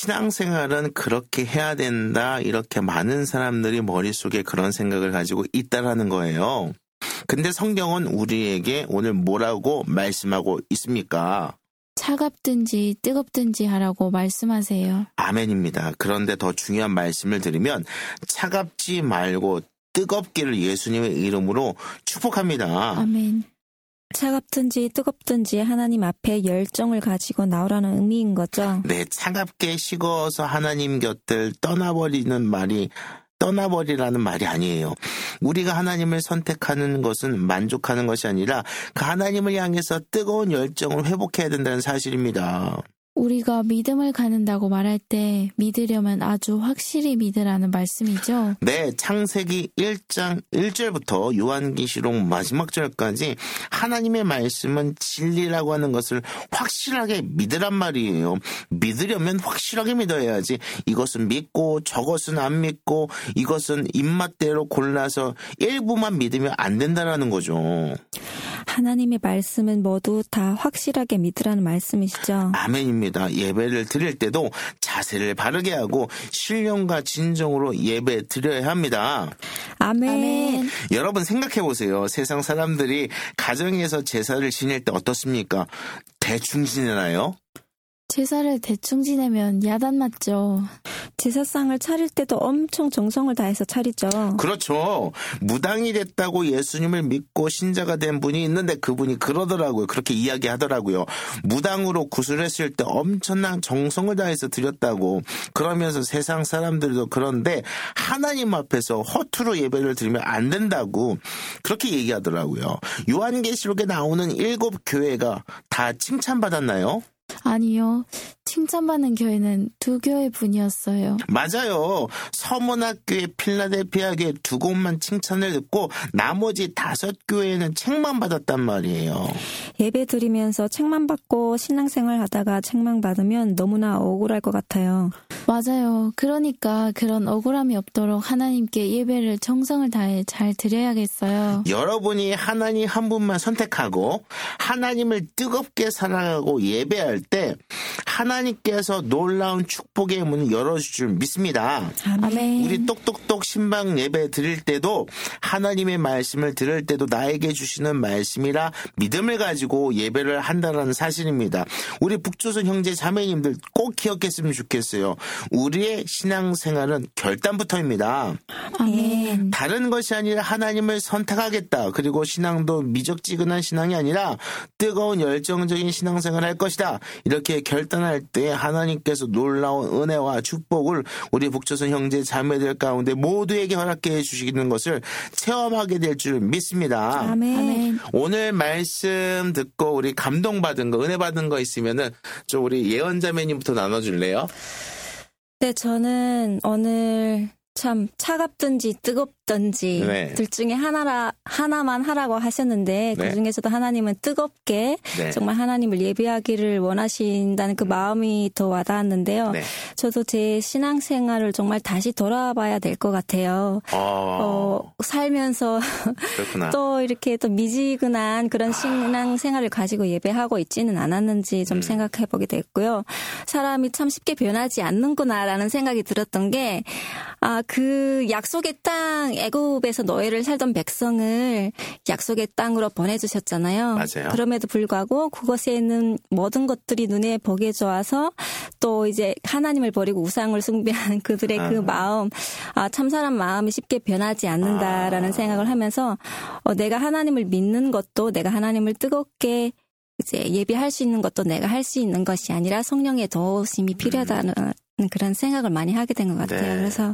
신앙생활은 그렇게 해야 된다. 이렇게 많은 사람들이 머릿속에 그런 생각을 가지고 있다라는 거예요. 근데 성경은 우리에게 오늘 뭐라고 말씀하고 있습니까? 차갑든지 뜨겁든지 하라고 말씀하세요. 아멘입니다. 그런데 더 중요한 말씀을 드리면 차갑지 말고 뜨겁기를 예수님의 이름으로 축복합니다. 아멘. 차갑든지 뜨겁든지 하나님 앞에 열정을 가지고 나오라는 의미인 거죠. 네, 차갑게 식어서 하나님 곁을 떠나버리는 말이 떠나버리라는 말이 아니에요. 우리가 하나님을 선택하는 것은 만족하는 것이 아니라 그 하나님을 향해서 뜨거운 열정을 회복해야 된다는 사실입니다. 우리가 믿음을 갖는다고 말할 때 믿으려면 아주 확실히 믿으라는 말씀이죠. 네, 창세기 일 장 일 절부터 요한계시록 마지막 절까지 하나님의 말씀은 진리라고 하는 것을 확실하게 믿으란 말이에요. 믿으려면 확실하게 믿어야지 이것은 믿고 저것은 안 믿고 이것은 입맛대로 골라서 일부만 믿으면 안 된다는 거죠. 하나님의 말씀은 모두 다 확실하게 믿으라는 말씀이시죠. 아멘입니다. 예배를 드릴 때도 자세를 바르게 하고 신령과 진정으로 예배 드려야 합니다. 아멘. 아멘. 여러분 생각해 보세요. 세상 사람들이 가정에서 제사를 지낼 때 어떻습니까? 대충 지내나요? 제사를 대충 지내면 야단 맞죠. 제사상을 차릴 때도 엄청 정성을 다해서 차리죠. 그렇죠. 무당이 됐다고 예수님을 믿고 신자가 된 분이 있는데 그분이 그러더라고요. 그렇게 이야기하더라고요. 무당으로 구슬했을 때 엄청난 정성을 다해서 드렸다고. 그러면서 세상 사람들도 그런데 하나님 앞에서 허투루 예배를 드리면 안 된다고 그렇게 얘기하더라고요. 요한계시록에 나오는 일곱 교회가 다 칭찬받았나요? 아니요. 칭찬받는 교회는 두 교회뿐이었어요. 맞아요. 서문학교회, 필라델피아 교회 두 곳만 칭찬을 듣고 나머지 다섯 교회는 책만 받았단 말이에요. 예배 드리면서 책만 받고 신앙생활 하다가 책만 받으면 너무나 억울할 것 같아요. 맞아요. 그러니까 그런 억울함이 없도록 하나님께 예배를 정성을 다해 잘 드려야겠어요. 여러분이 하나님 한 분만 선택하고 하나님을 뜨겁게 사랑하고 예배할 때 하나님께서 놀라운 축복의 문을 열어줄 줄 믿습니다. 아멘. 우리 똑똑똑 신방 예배 드릴 때도 하나님의 말씀을 들을 때도 나에게 주시는 말씀이라 믿음을 가지고 예배를 한다는 사실입니다. 우리 북조선 형제 자매님들 꼭 기억했으면 좋겠어요. 우리의 신앙생활은 결단부터입니다. 아멘. 다른 것이 아니라 하나님을 선택하겠다. 그리고 신앙도 미적지근한 신앙이 아니라 뜨거운 열정적인 신앙생활을 할 것이다. 이렇게 결단할 때 하나님께서 놀라운 은혜와 축복을 우리 북조선 형제 자매들 가운데 모두에게 허락해 주시는 것을 체험하게 될 줄 믿습니다. 아멘. 아멘. 오늘 말씀 듣고 우리 감동받은 거, 은혜 받은 거 있으면은 좀 우리 예언자매님부터 나눠줄래요? 네, 저는 오늘 참 차갑든지 뜨겁든지 네. 둘 중에 하나라 하나만 하라고 하셨는데 네. 그 중에서도 하나님은 뜨겁게 네. 정말 하나님을 예배하기를 원하신다는 그 마음이 더 와닿았는데요. 네. 저도 제 신앙생활을 정말 다시 돌아봐야 될 것 같아요. 어, 어, 살면서 그렇구나. 또 이렇게 또 미지근한 그런 신앙생활을 가지고 예배하고 있지는 않았는지 좀 음. 생각해 보게 됐고요. 사람이 참 쉽게 변하지 않는구나라는 생각이 들었던 게 아, 그 약속의 땅 애굽에서 노예를 살던 백성을 약속의 땅으로 보내주셨잖아요. 맞아요. 그럼에도 불구하고 그것에는 모든 것들이 눈에 보기에 좋아서 또 이제 하나님을 버리고 우상을 숭배한 그들의 그 아. 마음, 아, 참사람 마음이 쉽게 변하지 않는다라는 아. 생각을 하면서 어, 내가 하나님을 믿는 것도 내가 하나님을 뜨겁게 이제 예배할 수 있는 것도 내가 할 수 있는 것이 아니라 성령의 도우심이 필요하다는 음. 그런 생각을 많이 하게 된 것 같아요. 네. 그래서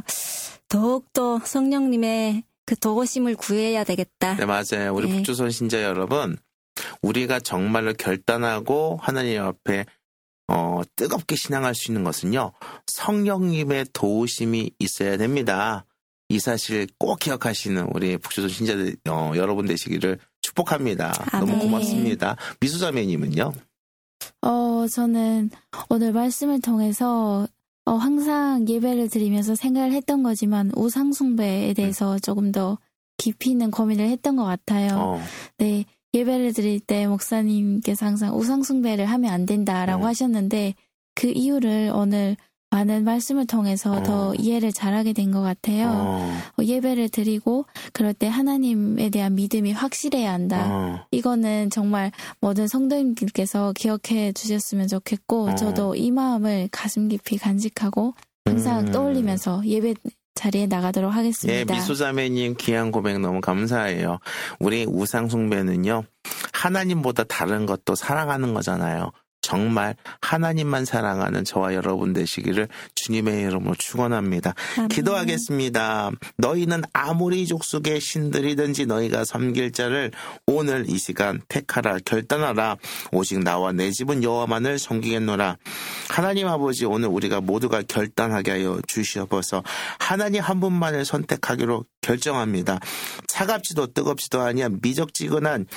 더욱더 성령님의 그 도우심을 구해야 되겠다. 네, 맞아요. 우리 네. 북조선 신자 여러분, 우리가 정말로 결단하고 하나님 앞에 어, 뜨겁게 신앙할 수 있는 것은요, 성령님의 도우심이 있어야 됩니다. 이 사실 꼭 기억하시는 우리 북조선 신자들 어, 여러분 되시기를 축복합니다. 아멘. 너무 고맙습니다. 미수자매님은요? 어, 저는 오늘 말씀을 통해서 어, 항상 예배를 드리면서 생각을 했던 거지만 우상숭배에 대해서 음. 조금 더 깊이 있는 고민을 했던 것 같아요. 어. 네, 예배를 드릴 때 목사님께서 항상 우상숭배를 하면 안 된다라고 어. 하셨는데 그 이유를 오늘 많은 말씀을 통해서 어. 더 이해를 잘하게 된 것 같아요. 어. 어, 예배를 드리고 그럴 때 하나님에 대한 믿음이 확실해야 한다. 어. 이거는 정말 모든 성도님들께서 기억해 주셨으면 좋겠고 어. 저도 이 마음을 가슴 깊이 간직하고 항상 음. 떠올리면서 예배 자리에 나가도록 하겠습니다. 예, 미소자매님 귀한 고백 너무 감사해요. 우리 우상숭배는요. 하나님보다 다른 것도 사랑하는 거잖아요. 정말 하나님만 사랑하는 저와 여러분 되시기를 주님의 이름으로 축원합니다. 아멘. 기도하겠습니다. 너희는 아무리 족속의 신들이든지 너희가 섬길 자를 오늘 이 시간 택하라 결단하라. 오직 나와 내 집은 여호와만을 섬기겠노라. 하나님 아버지 오늘 우리가 모두가 결단하게 하여 주시옵소서. 하나님 한 분만을 선택하기로 결정합니다. 차갑지도 뜨겁지도 아니야 미적지근한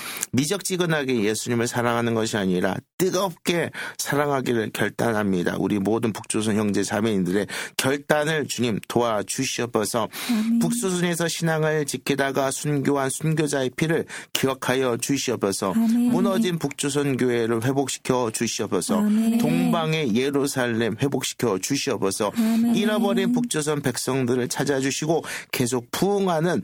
미적지근하게 예수님을 사랑하는 것이 아니라 뜨겁게 사랑하기를 결단합니다. 우리 모든 북조선 형제 자매님들의 결단을 주님 도와주시옵소서. 아멘. 북조선에서 신앙을 지키다가 순교한 순교자의 피를 기억하여 주시옵소서. 아멘. 무너진 북조선 교회를 회복시켜 주시옵소서. 아멘. 동방의 예루살렘 회복시켜 주시옵소서. 아멘. 잃어버린 북조선 백성들을 찾아주시고 계속 부흥하는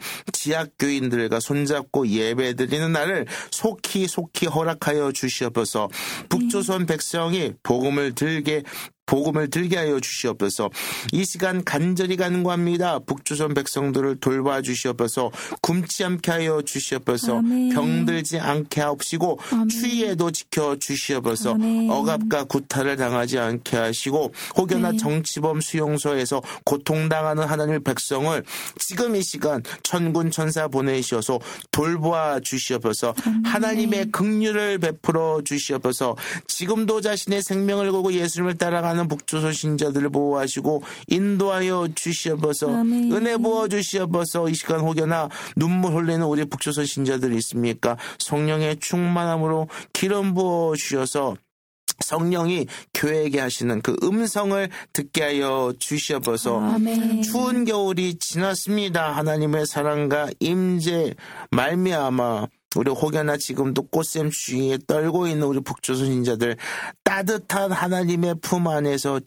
지학교인들과 손잡고 예배드리는 날을 속히 속히 허락하여 주시옵소서. 북조선 백성이 복음을 들게 복음을 들게 하여 주시옵소서. 이 시간 간절히 간구합니다. 북조선 백성들을 돌봐주시옵소서. 굶지 않게 하여 주시옵소서. 아멘. 병들지 않게 하옵시고 아멘. 추위에도 지켜주시옵소서. 아멘. 억압과 구타를 당하지 않게 하시고 혹여나 아멘. 정치범 수용소에서 고통당하는 하나님의 백성을 지금 이 시간 천군 천사 보내시어서 돌보아 주시옵소서. 아멘. 하나님의 긍휼을 베풀어 주시옵소서. 지금도 자신의 생명을 걸고 예수님을 따라가는 북조선 신자들을 보호하시고 인도하여 주시옵소서. 아멘. 은혜 부어 주시옵소서. 이 시간 혹여나 눈물 흘리는 우리 북조선 신자들이 있습니까? 성령의 충만함으로 기름 부어 주셔서 성령이 교회에게 하시는 그 음성을 듣게 하여 주시옵소서. 아멘. 추운 겨울이 지났습니다. 하나님의 사랑과 임재 말미암아 우리 혹여나 지금도 꽃샘 추위에 떨고 있는 우리 북조선 신자들 따뜻한 하나님의 품 안에서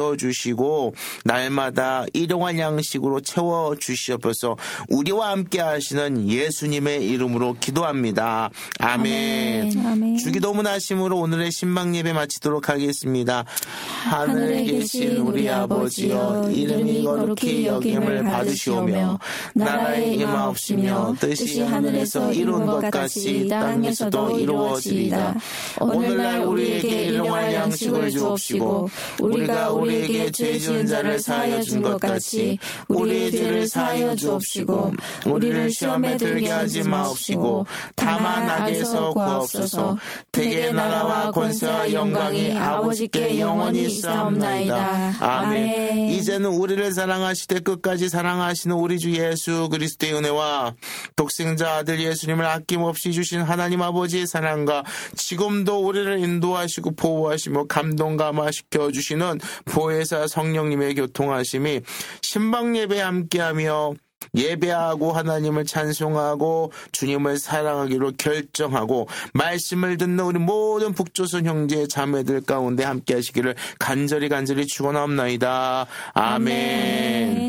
지켜주시고 날마다 일용할 양식으로 채워주시옵소서. 우리와 함께 하시는 예수님의 이름으로 기도합니다. 아멘. 아멘. 아멘. 주기도문 하심으로 오늘의 신방 예배 마치도록 하겠습니다. 하늘에 계신 우리 아버지여 이름이 거룩히 여김을 받으시오며 나라에 임하옵시며 뜻이 하늘에서 이룬 것 같이 같이 땅에서도 이루어지리다. 오늘날 우리에게 일용할 양식을 주옵시고 우리가 우리에게 죄 지은 자를 사하여 준 것 같이 우리의 죄를 사하여 주옵시고 우리를 시험에 들게 하지 마옵시고 다만 악에서 구하옵소서. 대개 나라와 권세와 영광이 아버지께 영원히 있사옵나이다. 아멘. 이제는 우리를 사랑하시되 끝까지 사랑하시는 우리 주 예수 그리스도의 은혜와 독생자 아들 예수님을 아낌없이 없이 주신 하나님 아버지의 사랑과 지금도 우리를 인도하시고 보호하시며 감동 감화시켜 주시는 보혜사 성령님의 교통하심이 신방 예배에 함께하며 예배하고 하나님을 찬송하고 주님을 사랑하기로 결정하고 말씀을 듣는 우리 모든 북조선 형제 자매들 가운데 함께 하시기를 간절히 간절히 축원하옵나이다. 아멘. 아멘.